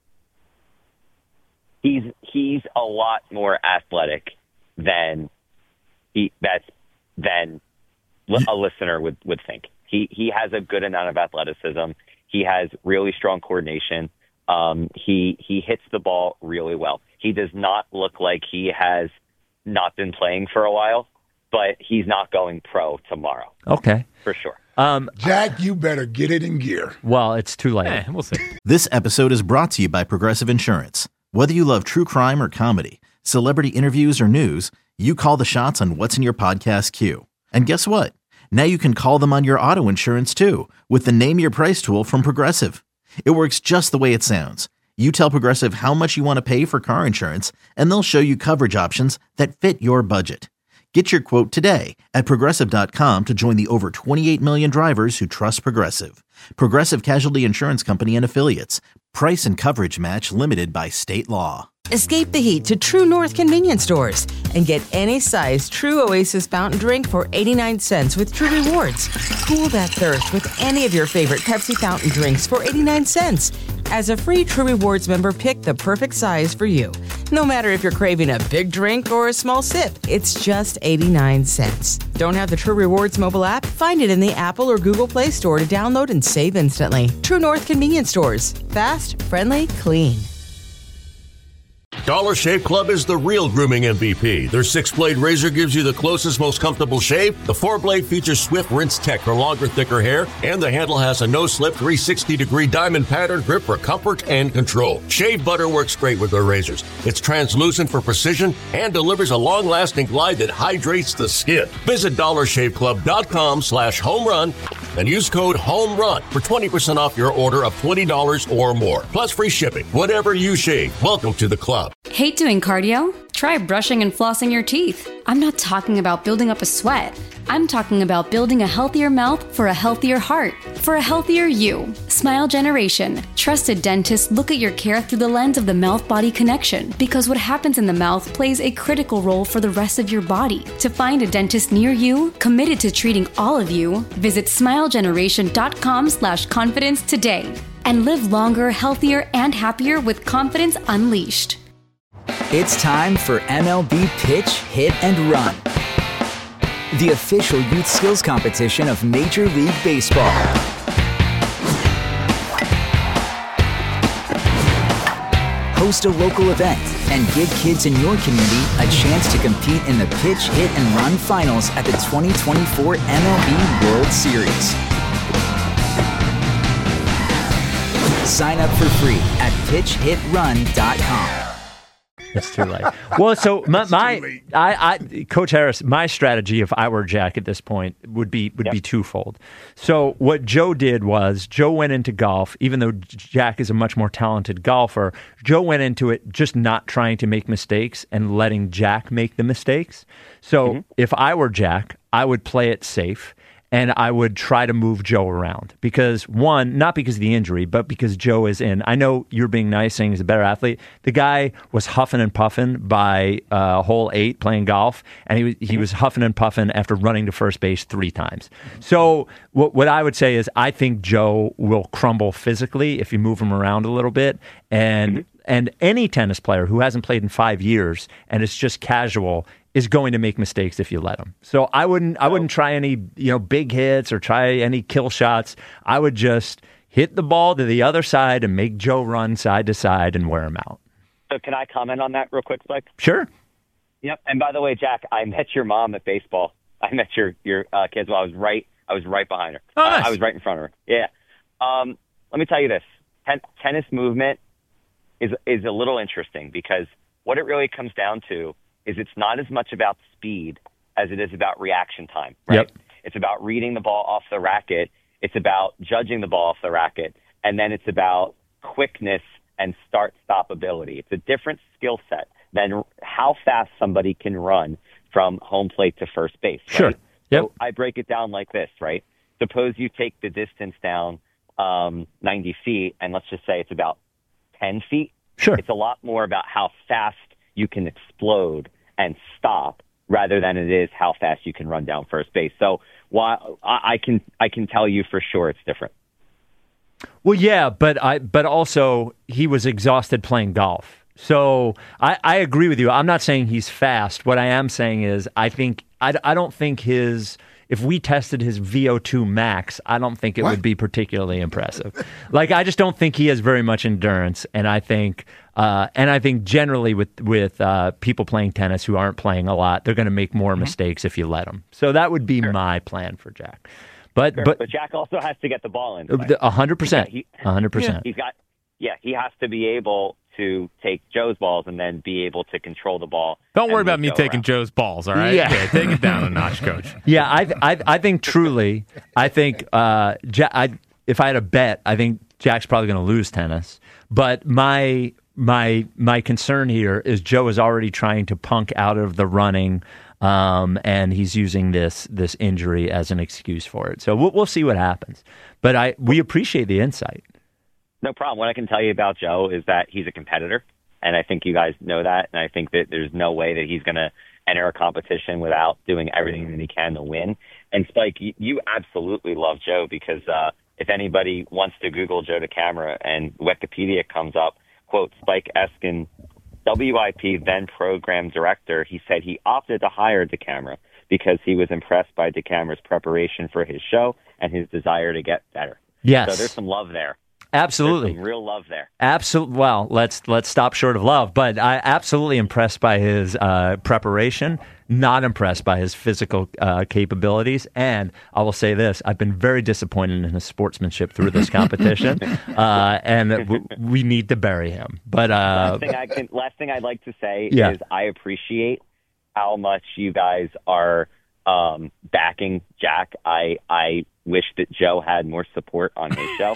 he's he's a lot more athletic than he that's than li- a listener would, would think. He he has a good amount of athleticism. He has really strong coordination. Um, he he hits the ball really well. He does not look like he has not been playing for a while, but he's not going pro tomorrow. Okay. For sure. Um, Jack, you better get it in gear. Well, it's too late. Eh, we'll see. This episode is brought to you by Progressive Insurance. Whether you love true crime or comedy, celebrity interviews or news, you call the shots on what's in your podcast queue. And guess what? Now you can call them on your auto insurance too with the Name Your Price tool from Progressive. It works just the way it sounds. You tell Progressive how much you want to pay for car insurance, and they'll show you coverage options that fit your budget. Get your quote today at Progressive dot com to join the over twenty-eight million drivers who trust Progressive. Progressive Casualty Insurance Company and Affiliates. Price and coverage match limited by state law. Escape the heat to True North convenience stores and get any size True Oasis fountain drink for eighty-nine cents with True Rewards. Cool that thirst with any of your favorite Pepsi fountain drinks for eighty-nine cents. As a free True Rewards member, pick the perfect size for you. No matter if you're craving a big drink or a small sip, it's just eighty-nine cents. Don't have the True Rewards mobile app? Find it in the Apple or Google Play Store to download and save instantly. True North convenience stores. Fast, friendly, clean. Dollar Shave Club is the real grooming M V P. Their six-blade razor gives you the closest, most comfortable shave. The four-blade features Swift Rinse Tech for longer, thicker hair, and the handle has a no-slip three sixty degree diamond pattern grip for comfort and control. Shave butter works great with their razors. It's translucent for precision and delivers a long-lasting glide that hydrates the skin. Visit dollar shave club dot com slash home run and use code HOMERUN for twenty percent off your order of twenty dollars or more. Plus free shipping. Whatever you shave, welcome to the club. Hate doing cardio? Try brushing and flossing your teeth. I'm not talking about building up a sweat. I'm talking about building a healthier mouth for a healthier heart, for a healthier you. Smile Generation. Trusted dentists look at your care through the lens of the mouth-body connection, because what happens in the mouth plays a critical role for the rest of your body. To find a dentist near you, committed to treating all of you, visit smile generation dot com slash confidence today. And live longer, healthier, and happier with confidence unleashed. It's time for M L B Pitch, Hit, and Run, the official youth skills competition of Major League Baseball. Host a local event and give kids in your community a chance to compete in the Pitch, Hit, and Run finals at the twenty twenty-four M L B World Series. Sign up for free at pitch hit run dot com. It's too late. Well, so my, my I, I, Coach Harris, my strategy, if I were Jack at this point, would be would Yep. be twofold. So what Joe did was Joe went into golf, even though Jack is a much more talented golfer. Joe went into it just not trying to make mistakes and letting Jack make the mistakes. So Mm-hmm. if I were Jack, I would play it safe. And I would try to move Joe around because, one, not because of the injury, but because Joe is in. I know you're being nice saying he's a better athlete. The guy was huffing and puffing by uh, hole eight playing golf, and he was, he was huffing and puffing after running to first base three times. So what, what I would say is I think Joe will crumble physically if you move him around a little bit. And mm-hmm. and any tennis player who hasn't played in five years and it's just casual is going to make mistakes if you let him. So I wouldn't I wouldn't try any, you know, big hits or try any kill shots. I would just hit the ball to the other side and make Joe run side to side and wear him out. So can I comment on that real quick, Spike? Sure. Yep. And by the way, Jack, I met your mom at baseball. I met your your uh, kids while I was right. I was right behind her. Oh, nice. uh, I was right in front of her. Yeah. Um, let me tell you this: Ten- tennis movement is is a little interesting because what it really comes down to is it's not as much about speed as it is about reaction time, right? Yep. It's about reading the ball off the racket. It's about judging the ball off the racket. And then it's about quickness and start-stop ability. It's a different skill set than how fast somebody can run from home plate to first base. Right? Sure. Yep. So I break it down like this, right? Suppose you take the distance down um, ninety feet, and let's just say it's about ten feet. Sure. It's a lot more about how fast you can explode and stop rather than it is how fast you can run down first base. So while I, I can I can tell you for sure it's different. Well, yeah, but I but also he was exhausted playing golf. So I, I agree with you. I'm not saying he's fast. What I am saying is I think I, I don't think his if we tested his V O two max, I don't think it what? would be particularly impressive. Like I just don't think he has very much endurance, and I think uh, and I think generally with with uh, people playing tennis who aren't playing a lot, they're going to make more mm-hmm. mistakes if you let them. So that would be sure. my plan for Jack. But sure. but but Jack also has to get the ball in. A hundred percent, a hundred percent. He's got yeah. He has to be able to take Joe's balls and then be able to control the ball. Don't worry about me Joe taking around. Joe's balls, all right? Yeah. yeah, take it down a notch, Coach. Yeah, I, I, I think truly, I think uh, Jack, I, if I had a bet, I think Jack's probably going to lose tennis. But my my my concern here is Joe is already trying to punk out of the running um, and he's using this this injury as an excuse for it. So we'll, we'll see what happens. But I we appreciate the insight. No problem. What I can tell you about Joe is that he's a competitor, and I think you guys know that. And I think that there's no way that he's going to enter a competition without doing everything that he can to win. And Spike, you, you absolutely love Joe because uh, if anybody wants to Google Joe DeCamara and Wikipedia comes up, quote, Spike Eskin, W I P then program director, he said he opted to hire DeCamara because he was impressed by DeCamara's preparation for his show and his desire to get better. Yes. So there's some love there. Absolutely. There's some real love there. Absolutely. Well, let's let's stop short of love, but I absolutely impressed by his uh, preparation, not impressed by his physical uh, capabilities. And I will say this, I've been very disappointed in his sportsmanship through this competition, uh, and w- we need to bury him. But uh, last, thing I can, last thing I'd like to say yeah. is I appreciate how much you guys are um, backing Jack. I I wish that Joe had more support on his show.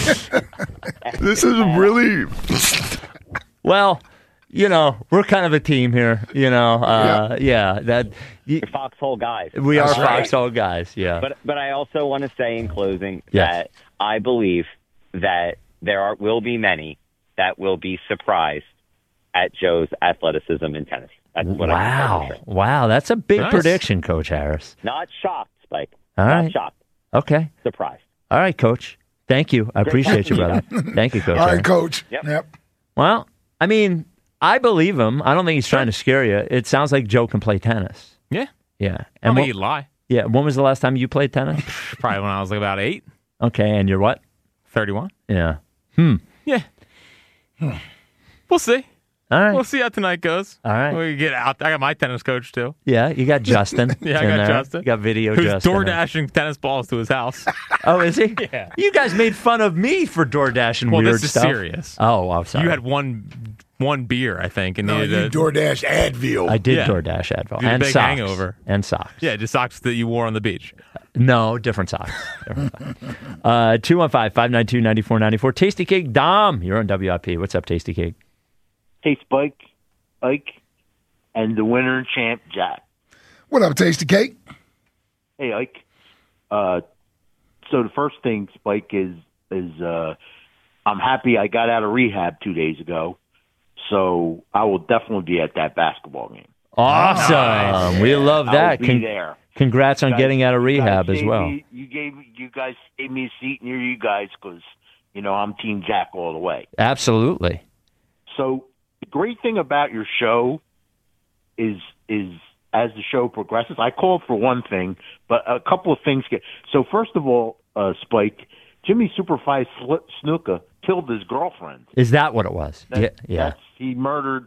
This is really well, you know, we're kind of a team here. You know, uh, yeah. yeah, that You're Foxhole guys. We are That's right. Foxhole guys. Yeah, but but I also want to say in closing yes. that I believe that there are will be many that will be surprised at Joe's athleticism in tennis. That's what wow, I wow, that's a big Nice. prediction, Coach Harris. Not shocked, Spike. All Not right. shocked. Okay. Surprised. All right, Coach. Thank you. I appreciate you, brother. Thank you, Coach. All right, Harris. Coach. Yep. Yep. Well, I mean, I believe him. I don't think he's trying to scare you. It sounds like Joe can play tennis. Yeah. Yeah. I And don't think what- he'd lie. yeah. When was the last time you played tennis? Probably when I was like about eight. Okay, and you're what? thirty-one. Yeah. Hmm. Yeah. We'll see. All right. We'll see how tonight goes. All right. We get out. I got my tennis coach too. Yeah, you got Justin. Yeah, I in got there. Justin. You got video Who's Justin. door dashing tennis balls to his house. Oh, is he? Yeah. You guys made fun of me for door dashing Well, weird this is stuff. serious. Oh, I'm sorry. You had one one beer, I think, and No, needed you a, DoorDash Advil. I did Yeah. DoorDash Advil You had a and big socks hangover. and socks. yeah, just socks that you wore on the beach. No, different socks. Different socks. Uh, two one five, five nine two, nine four nine four. Tasty Cake Dom, you're on W I P. What's up, Tasty Cake? Hey, Spike, Ike, and the winner and champ, Jack. What up, Tasty Cake? Hey, Ike. Uh, so the first thing, Spike, is is uh, I'm happy I got out of rehab two days ago, so I will definitely be at that basketball game. Awesome. Nice. We love I that. will be Con- there. Congrats on You guys- getting out of you guys rehab as gave well. me- you gave you guys gave me a seat near you guys because you know I'm Team Jack all the way. Absolutely. So the great thing about your show is is as the show progresses, I called for one thing, but a couple of things get. So first of all, uh, Spike, Jimmy Superfly Sl- Snuka killed his girlfriend. Is that what it was? That- yeah. Yeah. That's, he murdered.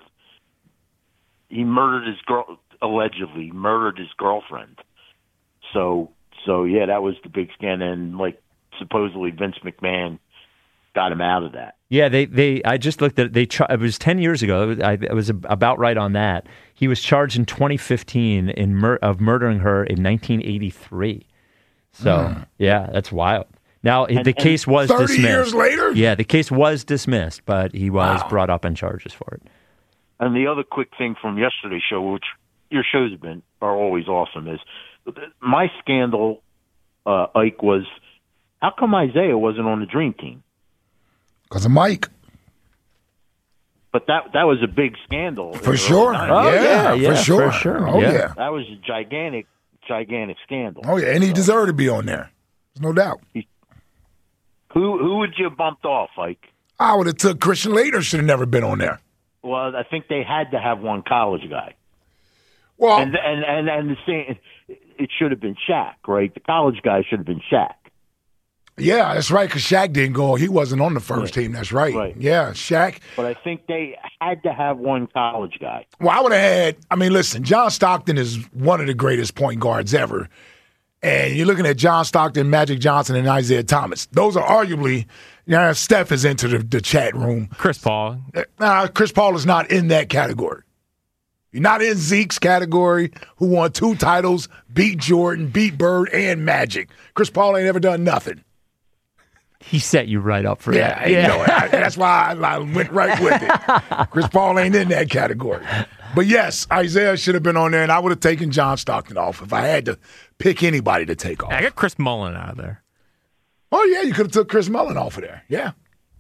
He murdered his girl. Allegedly murdered his girlfriend. So so yeah, that was the big scandal, and like supposedly Vince McMahon got him out of that. Yeah, they, they. I just looked at it. They. Char- it was ten years ago. I, I was about right on that. He was charged in twenty fifteen in mur- of murdering her in nineteen eighty-three. So Mm. yeah, that's wild. Now And- the and case was thirty dismissed. years later? Yeah, the case was dismissed, but he was Wow. brought up on charges for it. And the other quick thing from yesterday's show, which your shows have been are always awesome, is my scandal, uh, Ike, was how come Isaiah wasn't on the Dream Team? Because of Mike. But that that was a big scandal. For sure. Oh, yeah, yeah, yeah, for sure. for sure. Oh, Yeah. yeah. That was a gigantic, gigantic scandal. Oh, yeah. And he deserved to be on there. There's no doubt. Who who would you have bumped off, Ike? I would have took Christian Laettner. Should have never been on there. Well, I think they had to have one college guy. Well, And and and, and the same, it should have been Shaq, right? The college guy should have been Shaq. yeah, that's right, because Shaq didn't go. He wasn't on the first Right. team. That's right. Right. Yeah, Shaq. But I think they had to have one college guy. Well, I would have had, I mean, listen, John Stockton is one of the greatest point guards ever. And you're looking at John Stockton, Magic Johnson, and Isaiah Thomas. Those are arguably, you know, Steph is into the, the chat room. Chris Paul. Nah, Chris Paul is not in that category. You're not in Zeke's category, who won two titles, beat Jordan, beat Bird, and Magic. Chris Paul ain't ever done nothing. He set you right up for Yeah, that. you know, I- that's why I, I went right with it. Chris Paul ain't in that category. But yes, Isaiah should have been on there, and I would have taken John Stockton off if I had to pick anybody to take off. I got Chris Mullin out of there. Oh, yeah, you could have took Chris Mullin off of there. Yeah.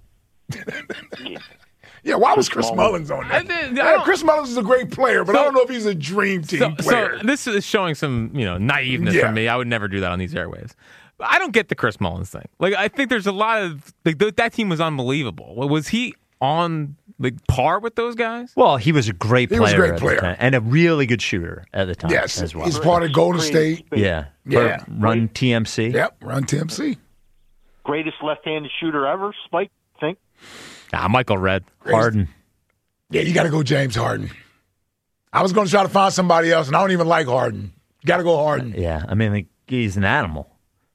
Yeah, why was Chris Mullins on there? I did- I Yeah, don't- Chris Mullins is a great player, but I So- don't know if he's a dream team So, player. so this is showing some, you know, naiveness Yeah. from me. I would never do that on these airwaves. But I don't get the Chris Mullins thing. Like, I think there's a lot of like th- that team was unbelievable. Was he on like par with those guys? Well, he was a great He player. was a great at the player. time, and a really good shooter at the time Yes, as well. he's part of Golden State. Yeah. Yeah. Or Run T M C. Yep, Run T M C. Greatest left-handed shooter ever, Spike, think? Ah, Michael Redd. Harden. Yeah, you got to go James Harden. I was going to try to find somebody else, and I don't even like Harden. Got to go Harden. Yeah. I mean, like, he's an animal.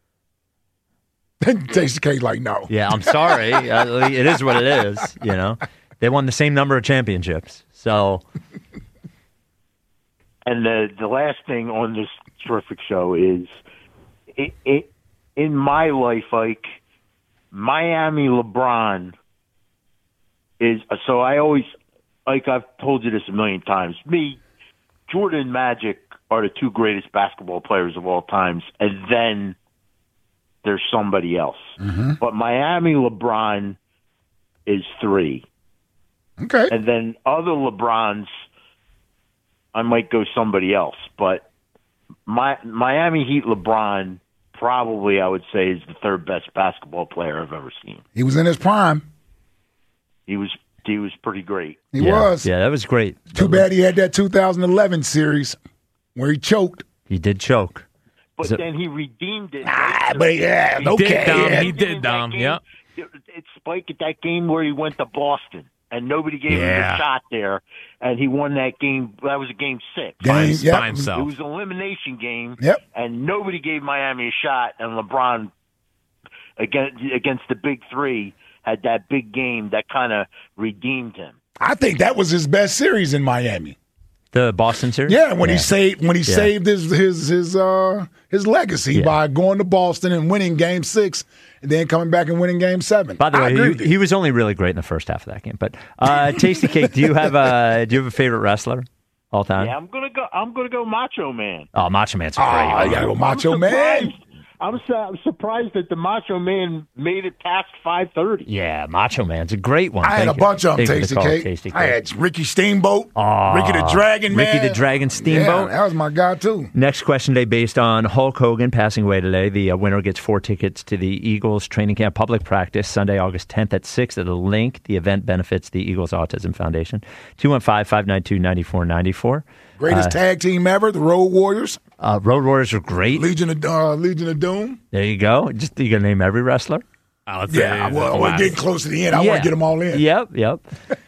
Takes the cake like no. Yeah, I'm sorry. uh, it is what it is, you know. They won the same number of championships. So, And the the last thing on this terrific show is, it, it, in my life, like Miami LeBron is. So I always, like I've told you this a million times. Me, Jordan and Magic are the two greatest basketball players of all times, and then there's somebody else. Mm-hmm. But Miami LeBron is three. Okay. And then other LeBrons, I might go somebody else. But my Miami Heat LeBron, probably I would say, is the third best basketball player I've ever seen. He was in his prime. He was he was pretty great. He yeah. was. Yeah, that was great. Too bad he had that two thousand eleven series where he choked. He did choke. But So- then he redeemed it. Ah, but yeah, He okay. did, Dom. yeah. He did, Dom. Game, Yep. it- It's Spike at that game where he went to Boston and nobody gave him Yeah. a shot there, and he won that game. That was a game six. Game, By, yep. by himself. It was an elimination game. Yep. And nobody gave Miami a shot, and LeBron against against the big three had that big game that kind of redeemed him. I think that was his best series in Miami. The Boston series? Yeah, when he saved when he Yeah. saved his his his uh his legacy Yeah. by going to Boston and winning Game Six, and then coming back and winning Game Seven. By the I agree way, with he, you. he was only really great in the first half of that game. But uh, Tasty Cake, do you have a do you have a favorite wrestler all time? Yeah, I'm gonna go. I'm gonna go Macho Man. Oh, Macho Man's great. Oh, you gotta go Macho I'm Man. surprised- I'm, su- I'm surprised that the Macho Man made it past five thirty. Yeah, Macho Man's a great one. I had Thank a you. bunch of them, Thank you for Tasty the call, Cake. Tasty I Cake. had Ricky Steamboat, Oh, Ricky the Dragon Man. Ricky the Dragon Steamboat. Yeah, that was my guy too. Next question today based on Hulk Hogan passing away today. The uh, winner gets four tickets to the Eagles training camp public practice Sunday, August tenth at six at the Link. The event benefits the Eagles Autism Foundation. two one five, five nine two, nine four nine four. Greatest Uh, tag team ever, the Road Warriors, Uh, Road Warriors are great. Legion of uh, Legion of Doom. There you go. Just you gonna name every wrestler? Oh, let's Yeah, say well, we're last. getting close to the end. I Yeah. want to get them all in. Yep, yep.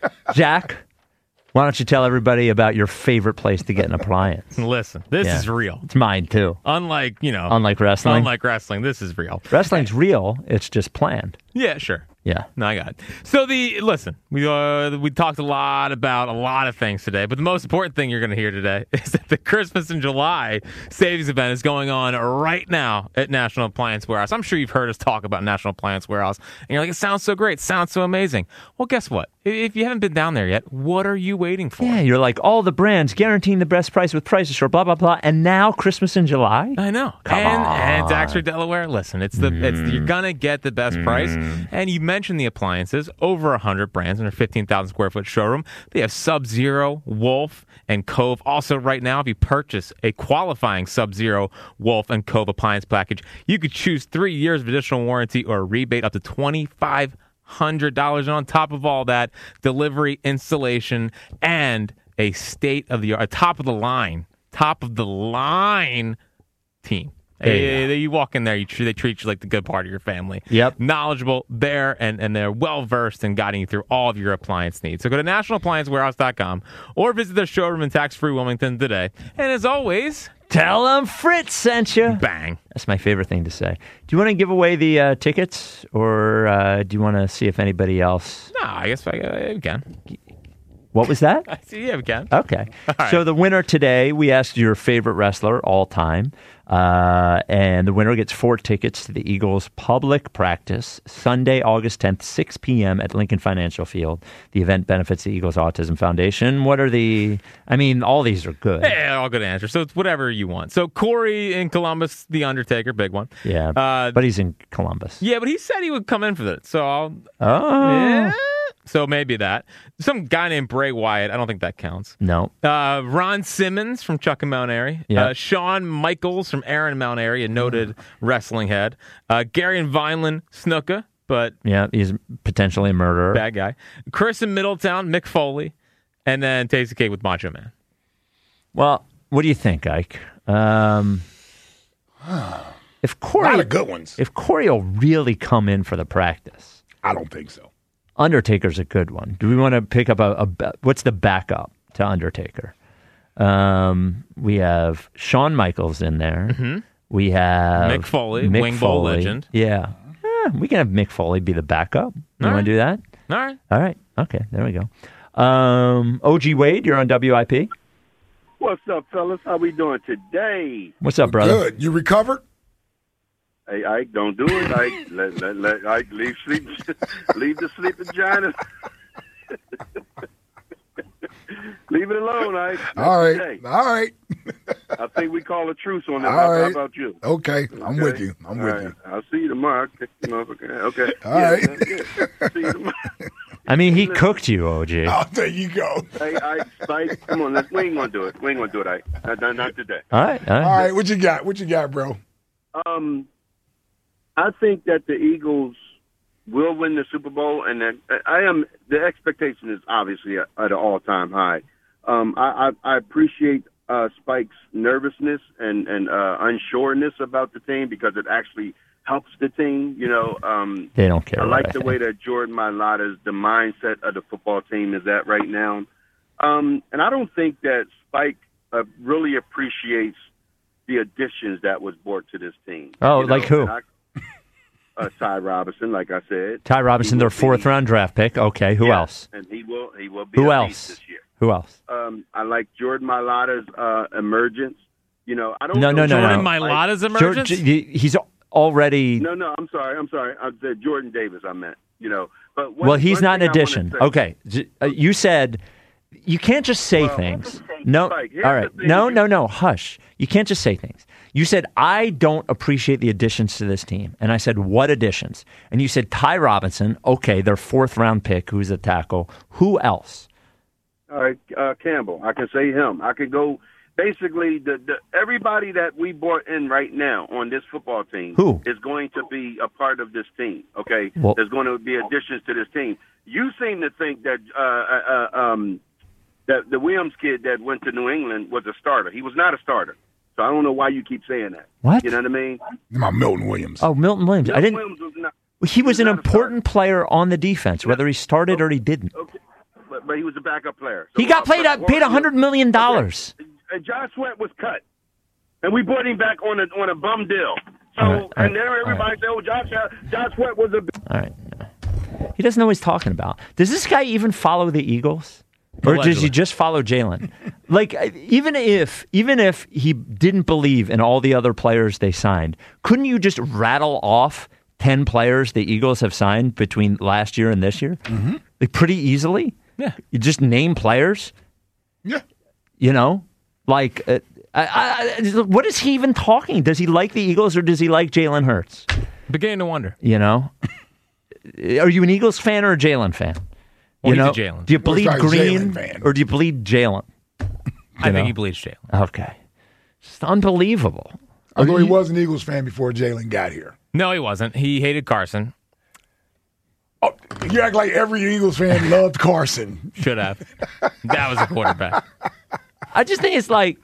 Jack, why don't you tell everybody about your favorite place to get an appliance? Listen, this Yeah. is real. It's mine too. Unlike, you know, Unlike wrestling? Unlike wrestling, this is real. Wrestling's real. It's just planned. Yeah, sure. Yeah. No, I got it. So the listen, we uh, we talked a lot about a lot of things today, but the most important thing you're going to hear today is that the Christmas in July savings event is going on right now at National Appliance Warehouse. I'm sure you've heard us talk about National Appliance Warehouse, and you're like, it sounds so great, it sounds so amazing. Well, guess what? If you haven't been down there yet, what are you waiting for? Yeah, you're like all the brands guaranteeing the best price with Prices Short, blah blah blah, and now Christmas in July. I know. Come and, on. and it's Axford, Delaware. Listen, it's the it's you're gonna get the best price. And you mentioned the appliances, over a hundred brands in their fifteen thousand square foot showroom. They have Sub-Zero, Wolf, and Cove. Also, right now, if you purchase a qualifying Sub-Zero, Wolf, and Cove appliance package, you could choose three years of additional warranty or a rebate up to twenty-five hundred dollars. And on top of all that, delivery, installation, and a state of the art, a top of the line, top of the line team. There you They, go. they- you walk in there, you, tr- they treat you like the good part of your family. Yep. Knowledgeable there, and, and they're well versed in guiding you through all of your appliance needs. So go to national appliance warehouse dot com or visit their showroom in tax-free Wilmington today. And as always, Tell them Fritz sent you. bang. That's my favorite thing to say. Do you want to give away the uh, tickets, or uh, do you want to see if anybody else? No, I guess I, I can. What was that? I see you can. Okay. right. So the winner today, we asked your favorite wrestler all time, uh, and the winner gets four tickets to the Eagles public practice Sunday, August tenth, six p.m. at Lincoln Financial Field. The event benefits the Eagles Autism Foundation. What are the? I mean, all these are good. Hey, all good answers. So it's whatever you want. So Corey in Columbus, The Undertaker, big one. Yeah, Uh, but he's in Columbus. Yeah, but he said he would come in for that. So I'll. Oh. Yeah. So maybe that. Some guy named Bray Wyatt. I don't think that counts. No. Uh, Ron Simmons from Chuck and Mount Airy. Yeah. Uh, Shawn Michaels from Aaron Mount Airy, a noted wrestling head. Uh, Gary and Vineland Snuka, but Yeah, he's potentially a murderer. bad guy. Chris in Middletown, Mick Foley, and then Tasty Cake with Macho Man. Well, what do you think, Ike? Um, if Corey, A lot of good ones. If Corey will really come in for the practice, I don't think so. Undertaker's a good one. Do we want to pick up a, a ba- what's the backup to Undertaker? Um, we have Shawn Michaels in there. Mhm. We have Mick Foley, Mick Wing Bowl Foley. legend. Yeah. Eh, we can have Mick Foley be the backup. You All want right. to do that? All right. All right. Okay. There we go. Um, O G Wade, you're on W I P. What's up, fellas? How we doing today? What's up, brother? Good. You recovered? Hey, Ike, don't do it. Ike, let, let, let Ike leave sleep, leave the sleeping giant. Leave it alone, Ike. All right. Hey, All right. I think we call a truce on that. All How right. about you? Okay. I'm Okay? with you. I'm All with right. you. I'll see you tomorrow. Okay. Okay. All yeah, right. yeah. See you tomorrow. I mean, he cooked you, O G. Oh, there you go. Hey, Ike, Ike, come on. Let's, we ain't going to do it. We ain't going to do it, Ike. Not, not, not today. All right. All right. All right. What you got? What you got, bro? Um, I think that the Eagles will win the Super Bowl, and that I am. The expectation is obviously at, at an all-time high. Um, I, I, I appreciate uh, Spike's nervousness and and uh, unsureness about the team because it actually helps the team. You know, um, They don't care I what like I the think. way that Jordan Mailata's the mindset of the football team is at right now, um, and I don't think that Spike uh, really appreciates the additions that was brought to this team. Oh, You know, like who? and I- uh, Ty Robinson, like I said. Ty Robinson, He their will be- fourth round draft pick. Okay. Who Yeah, else? And he will he will be Who a beast else? this year. Who else? Um, I like Jordan Mailata's uh, emergence. You know, I don't No, know no, no, Jordan no. Mailata's George- emergence? he's already. No, no, I'm sorry, I'm sorry. I said Jordan Davis. I meant, you know, but one, Well, he's one not an thing I wanna addition. say- Okay. J- uh, You said you can't just say Well, things. No. Spike, here's All the right. thing. No, no, no. Hush. You can't just say things. You said, I don't appreciate the additions to this team. And I said, what additions? And you said, Ty Robinson. Okay, their fourth round pick, who's a tackle. Who else? All right, uh, Campbell. I can say him. I can go. Basically, the, the everybody that we brought in right now on this football team Who? is going to be a part of this team. Okay, Well- there's going to be additions to this team. You seem to think that uh, uh, uh, um, that the Williams kid that went to New England was a starter. He was not a starter. So I don't know why you keep saying that. What? You know what I mean? My Milton Williams. Oh, Milton Williams. I didn't. Williams was not, He was an important player on the defense, whether he started or he didn't. okay, but, but he was a backup player. So He got uh, paid uh, paid a hundred million dollars. And Josh Sweat was cut, and we brought him back on a on a bum deal. So All right, all and right, there everybody said, "Oh, Josh Josh Sweat was a." All right. He doesn't know what he's talking about. Does this guy even follow the Eagles? Or does Allegedly. he just follow Jalen? Like, uh, even if even if he didn't believe in all the other players they signed, couldn't you just rattle off ten players the Eagles have signed between last year and this year? Mm-hmm. Like, pretty easily? Yeah. You just name players? Yeah. You know? Like, uh, I, I, what is he even talking? Does he like the Eagles or does he like Jalen Hurts? Beginning to wonder. You know? Are you an Eagles fan or a Jalen fan? Well, you he's know, a Jalen. do you Well, he's bleed probably a green Jalen fan. or do you bleed Jalen? I know? think he bleeds Jalen. Okay, it's unbelievable. Although he was an Eagles fan before Jalen got here. No, he wasn't. He hated Carson. Oh, you act like every Eagles fan loved Carson. Should have. That was a quarterback. I just think it's like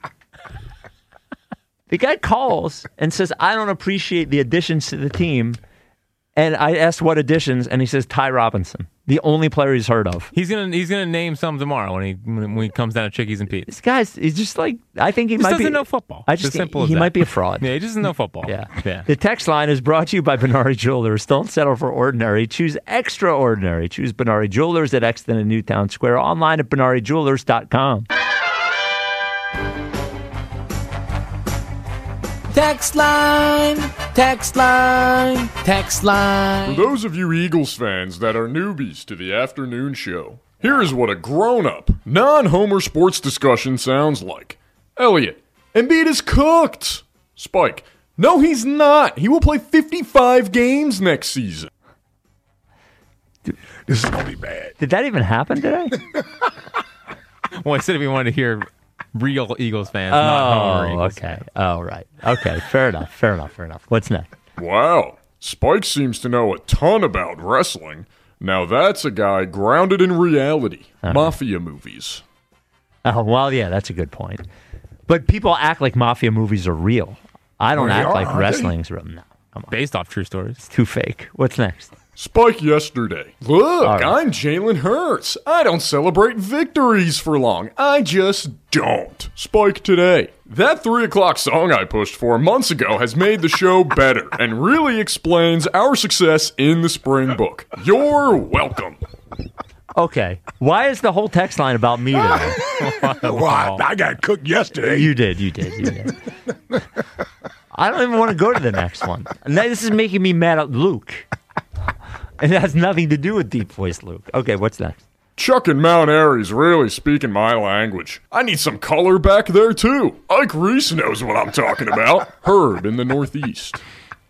the guy calls and says, "I don't appreciate the additions to the team," And I asked what additions, and he says Ty Robinson, the only player he's heard of. He's gonna he's gonna name some tomorrow when he when he comes down to Chickies and Pete's. This guy's he's just like I think he He might doesn't be. know football. I It's just as simple think as he that. might be a fraud. Yeah, he doesn't know football. Yeah. yeah. The text line is brought to you by Benari Jewelers. Don't settle for ordinary. Choose extraordinary. Choose Benari Jewelers at Exton and Newtown Square. Online at benari jewelers dot com. Text line, text line, text line. For those of you Eagles fans that are newbies to the afternoon show, here is what a grown-up, non-Homer sports discussion sounds like. Elliot, Embiid is cooked. Spike, no he's not. He will play fifty-five games next season. This is going to be bad. Did that even happen today? Well, I said if we wanted to hear real Eagles fans, not Homer Oh, Eagles okay. fans. Oh, right. Okay, fair enough. Fair enough. Fair enough. What's next? Wow, Spike seems to know a ton about wrestling. Now that's a guy grounded in reality. Uh-huh. Mafia movies. Oh, well, yeah, that's a good point. But people act like mafia movies are real. I don't Oh, they act are, like aren't they? wrestling's real. No, come on. Based off true stories. It's too fake. What's next? Spike yesterday. Look, All right. I'm Jalen Hurts. I don't celebrate victories for long. I just don't. Spike today. That three o'clock song I pushed for months ago has made the show better and really explains our success in the spring book. You're welcome. Okay. Why is the whole text line about me today? Well, I, I got cooked yesterday. You did. You did. You did. I don't even want to go to the next one. And this is making me mad at Luke. And it has nothing to do with deep voice Luke. Okay, what's next? Chuck in Mount Airy's really speaking my language. I need some color back there, too. Ike Reese knows what I'm talking about. Herb in the Northeast.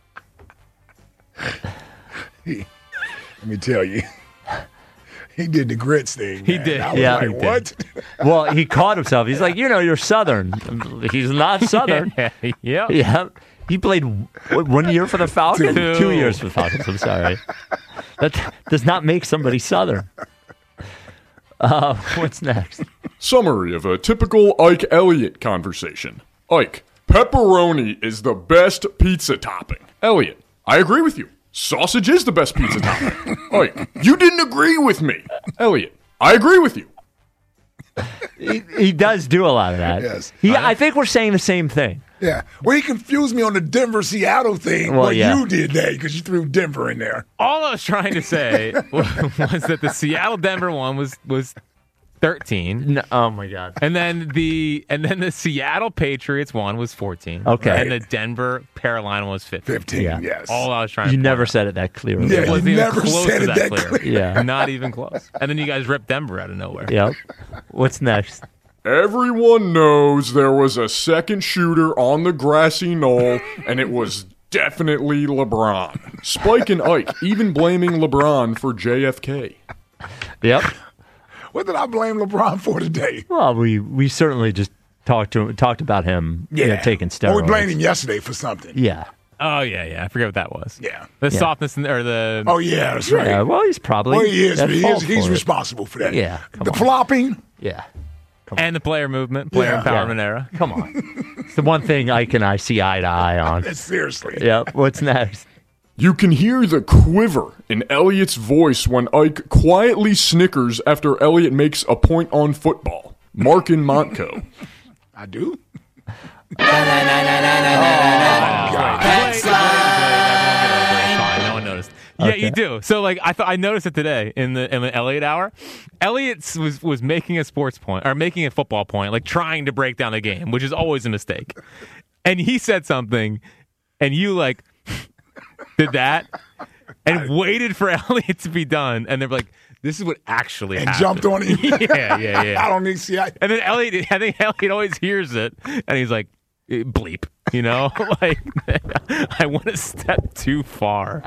He, let me tell you, he did the grits thing. He man. did. I was Yeah, like, he did. what? Well, he caught himself. He's like, you know, you're Southern. He's not Southern. yeah. Yep. Yeah. He played what, one year for the Falcons? Two. Two years for the Falcons. I'm sorry. That does not make somebody Southern. Uh, what's next? Summary of a typical Ike Elliott conversation. Ike, pepperoni is the best pizza topping. Elliott, I agree with you. Sausage is the best pizza topping. Ike, you didn't agree with me. Elliott, I agree with you. He, he does do a lot of that. Yes. He, I think we're saying the same thing. Yeah. Well, he confused me on the Denver-Seattle thing. Well, Well, yeah. you did that because you threw Denver in there. All I was trying to say was that the Seattle Denver one was was thirteen. No, oh my God! And then the and then the Seattle Patriots one was fourteen. Okay. And the Denver Carolina was fifteen. fifteen, Yeah. yes. All I was trying. You to never point said it that clearly. Yeah, out. It you wasn't even never close said to it that that clear. clear. Yeah. Not even close. And then you guys ripped Denver out of nowhere. Yep. What's next? Everyone knows there was a second shooter on the grassy knoll, and it was definitely LeBron. Spike and Ike even blaming LeBron for J F K. Yep. What did I blame LeBron for today? Well, we we certainly just talked to talked about him. you know, taking steroids. Well, we blamed him yesterday for something. Yeah. Oh yeah, yeah. I forget what that was. Yeah. The Yeah. softness in, or the Oh, yeah, that's right. Yeah. Well, he's probably. Well, he is. at He fault is he's for it. responsible for that. Yeah. Come The on. flopping. Yeah. and the player movement, player Yeah. empowerment Yeah. era. Come on. It's the one thing Ike and I see eye to eye on. Seriously. Yep. What's next? You can hear the quiver in Elliot's voice when Ike quietly snickers after Elliot makes a point on football. Mark in Montco. I do. That's fine. No one noticed. Yeah, Okay. you do. So, like, I thought I noticed it today in the in the Elliott hour. Elliott was was making a sports point or making a football point, like trying to break down the game, which is always a mistake. And he said something, and you like did that, and waited for Elliott to be done, and they're like, "This is what actually And happened." jumped on him. yeah, yeah, yeah. I don't need to see. I, And then Elliot, I think Elliot always hears it, and he's like, eh, "Bleep," you know, like I went a step too far.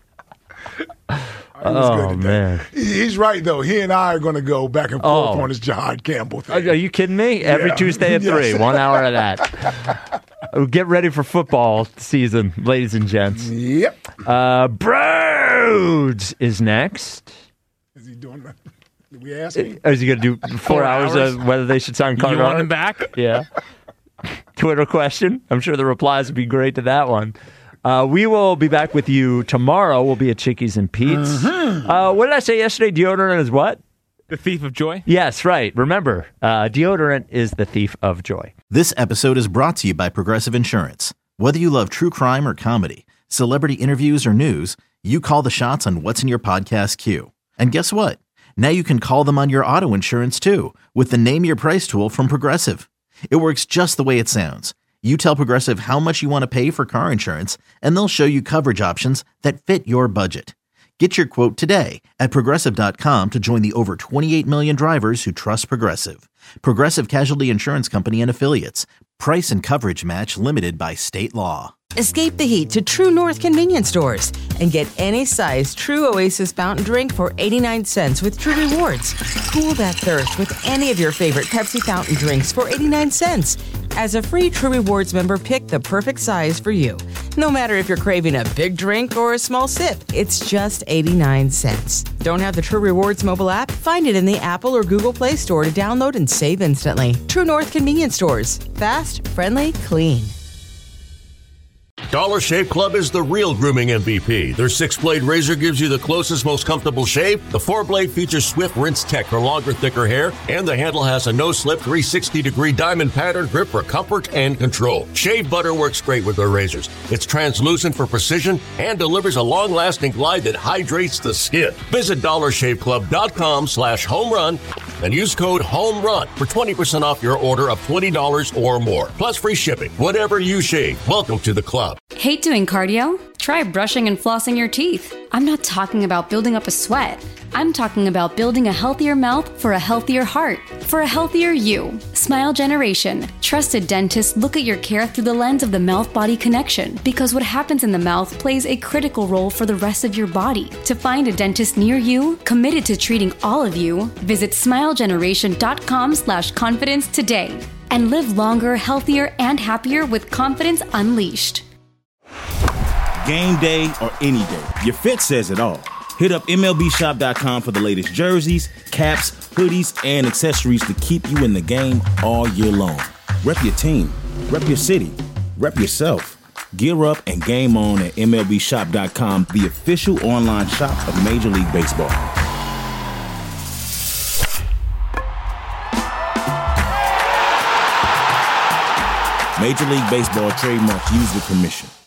Oh, man. He's right, though. He and I are going to go back and forth Oh. on this Jahad Campbell thing. Are you kidding me? Every Yeah. Tuesday at Yes. three, one hour of that. Get ready for football season, ladies and gents. Yep. Uh, Broads is next. Is he doing that? Did we ask him? Is he going to do four, Four hours, hours? of whether they should sign You Carter? want him back? Yeah. Twitter question. I'm sure the replies would be great to that one. Uh, we will be back with you tomorrow. We'll be at Chickies and Pete's. Mm-hmm. Uh, what did I say yesterday? Deodorant is what? The thief of joy? Yes, right. Remember, uh, deodorant is the thief of joy. This episode is brought to you by Progressive Insurance. Whether you love true crime or comedy, celebrity interviews or news, you call the shots on what's in your podcast queue. And guess what? Now you can call them on your auto insurance too with the Name Your Price tool from Progressive. It works just the way it sounds. You tell Progressive how much you want to pay for car insurance, and they'll show you coverage options that fit your budget. Get your quote today at Progressive dot com to join the over twenty-eight million drivers who trust Progressive. Progressive Casualty Insurance Company and Affiliates. Price and coverage match limited by state law. Escape the heat to True North convenience stores and get any size True Oasis fountain drink for eighty-nine cents with True Rewards. Cool that thirst with any of your favorite Pepsi fountain drinks for eighty-nine cents. As a free True Rewards member, pick the perfect size for you. No matter if you're craving a big drink or a small sip, it's just eighty-nine cents. Don't have the True Rewards mobile app? Find it in the Apple or Google Play Store to download and save instantly. True North convenience stores. Fast, friendly, clean. Dollar Shave Club is the real grooming M V P. Their six-blade razor gives you the closest, most comfortable shave. The four-blade features Swift Rinse Tech for longer, thicker hair, and the handle has a no-slip three sixty degree diamond pattern grip for comfort and control. Shave butter works great with their razors. It's translucent for precision and delivers a long-lasting glide that hydrates the skin. Visit dollar shave club dot com slash home run and use code HOMERUN for twenty percent off your order of twenty dollars or more, plus free shipping. Whatever you shave, welcome to the club. Hate doing cardio? Try brushing and flossing your teeth. I'm not talking about building up a sweat. I'm talking about building a healthier mouth for a healthier heart, for a healthier you. Smile Generation. Trusted dentists look at your care through the lens of the mouth-body connection, because what happens in the mouth plays a critical role for the rest of your body. To find a dentist near you, committed to treating all of you, visit smile generation dot com slash confidence today and live longer, healthier, and happier with confidence unleashed. Game day or any day, your fit says it all. Hit up M L B shop dot com for the latest jerseys, caps, hoodies, and accessories to keep you in the game all year long. Rep your team, rep your city, rep yourself. Gear up and game on at M L B shop dot com, the official online shop of Major League Baseball. Major League Baseball trademarks used with permission.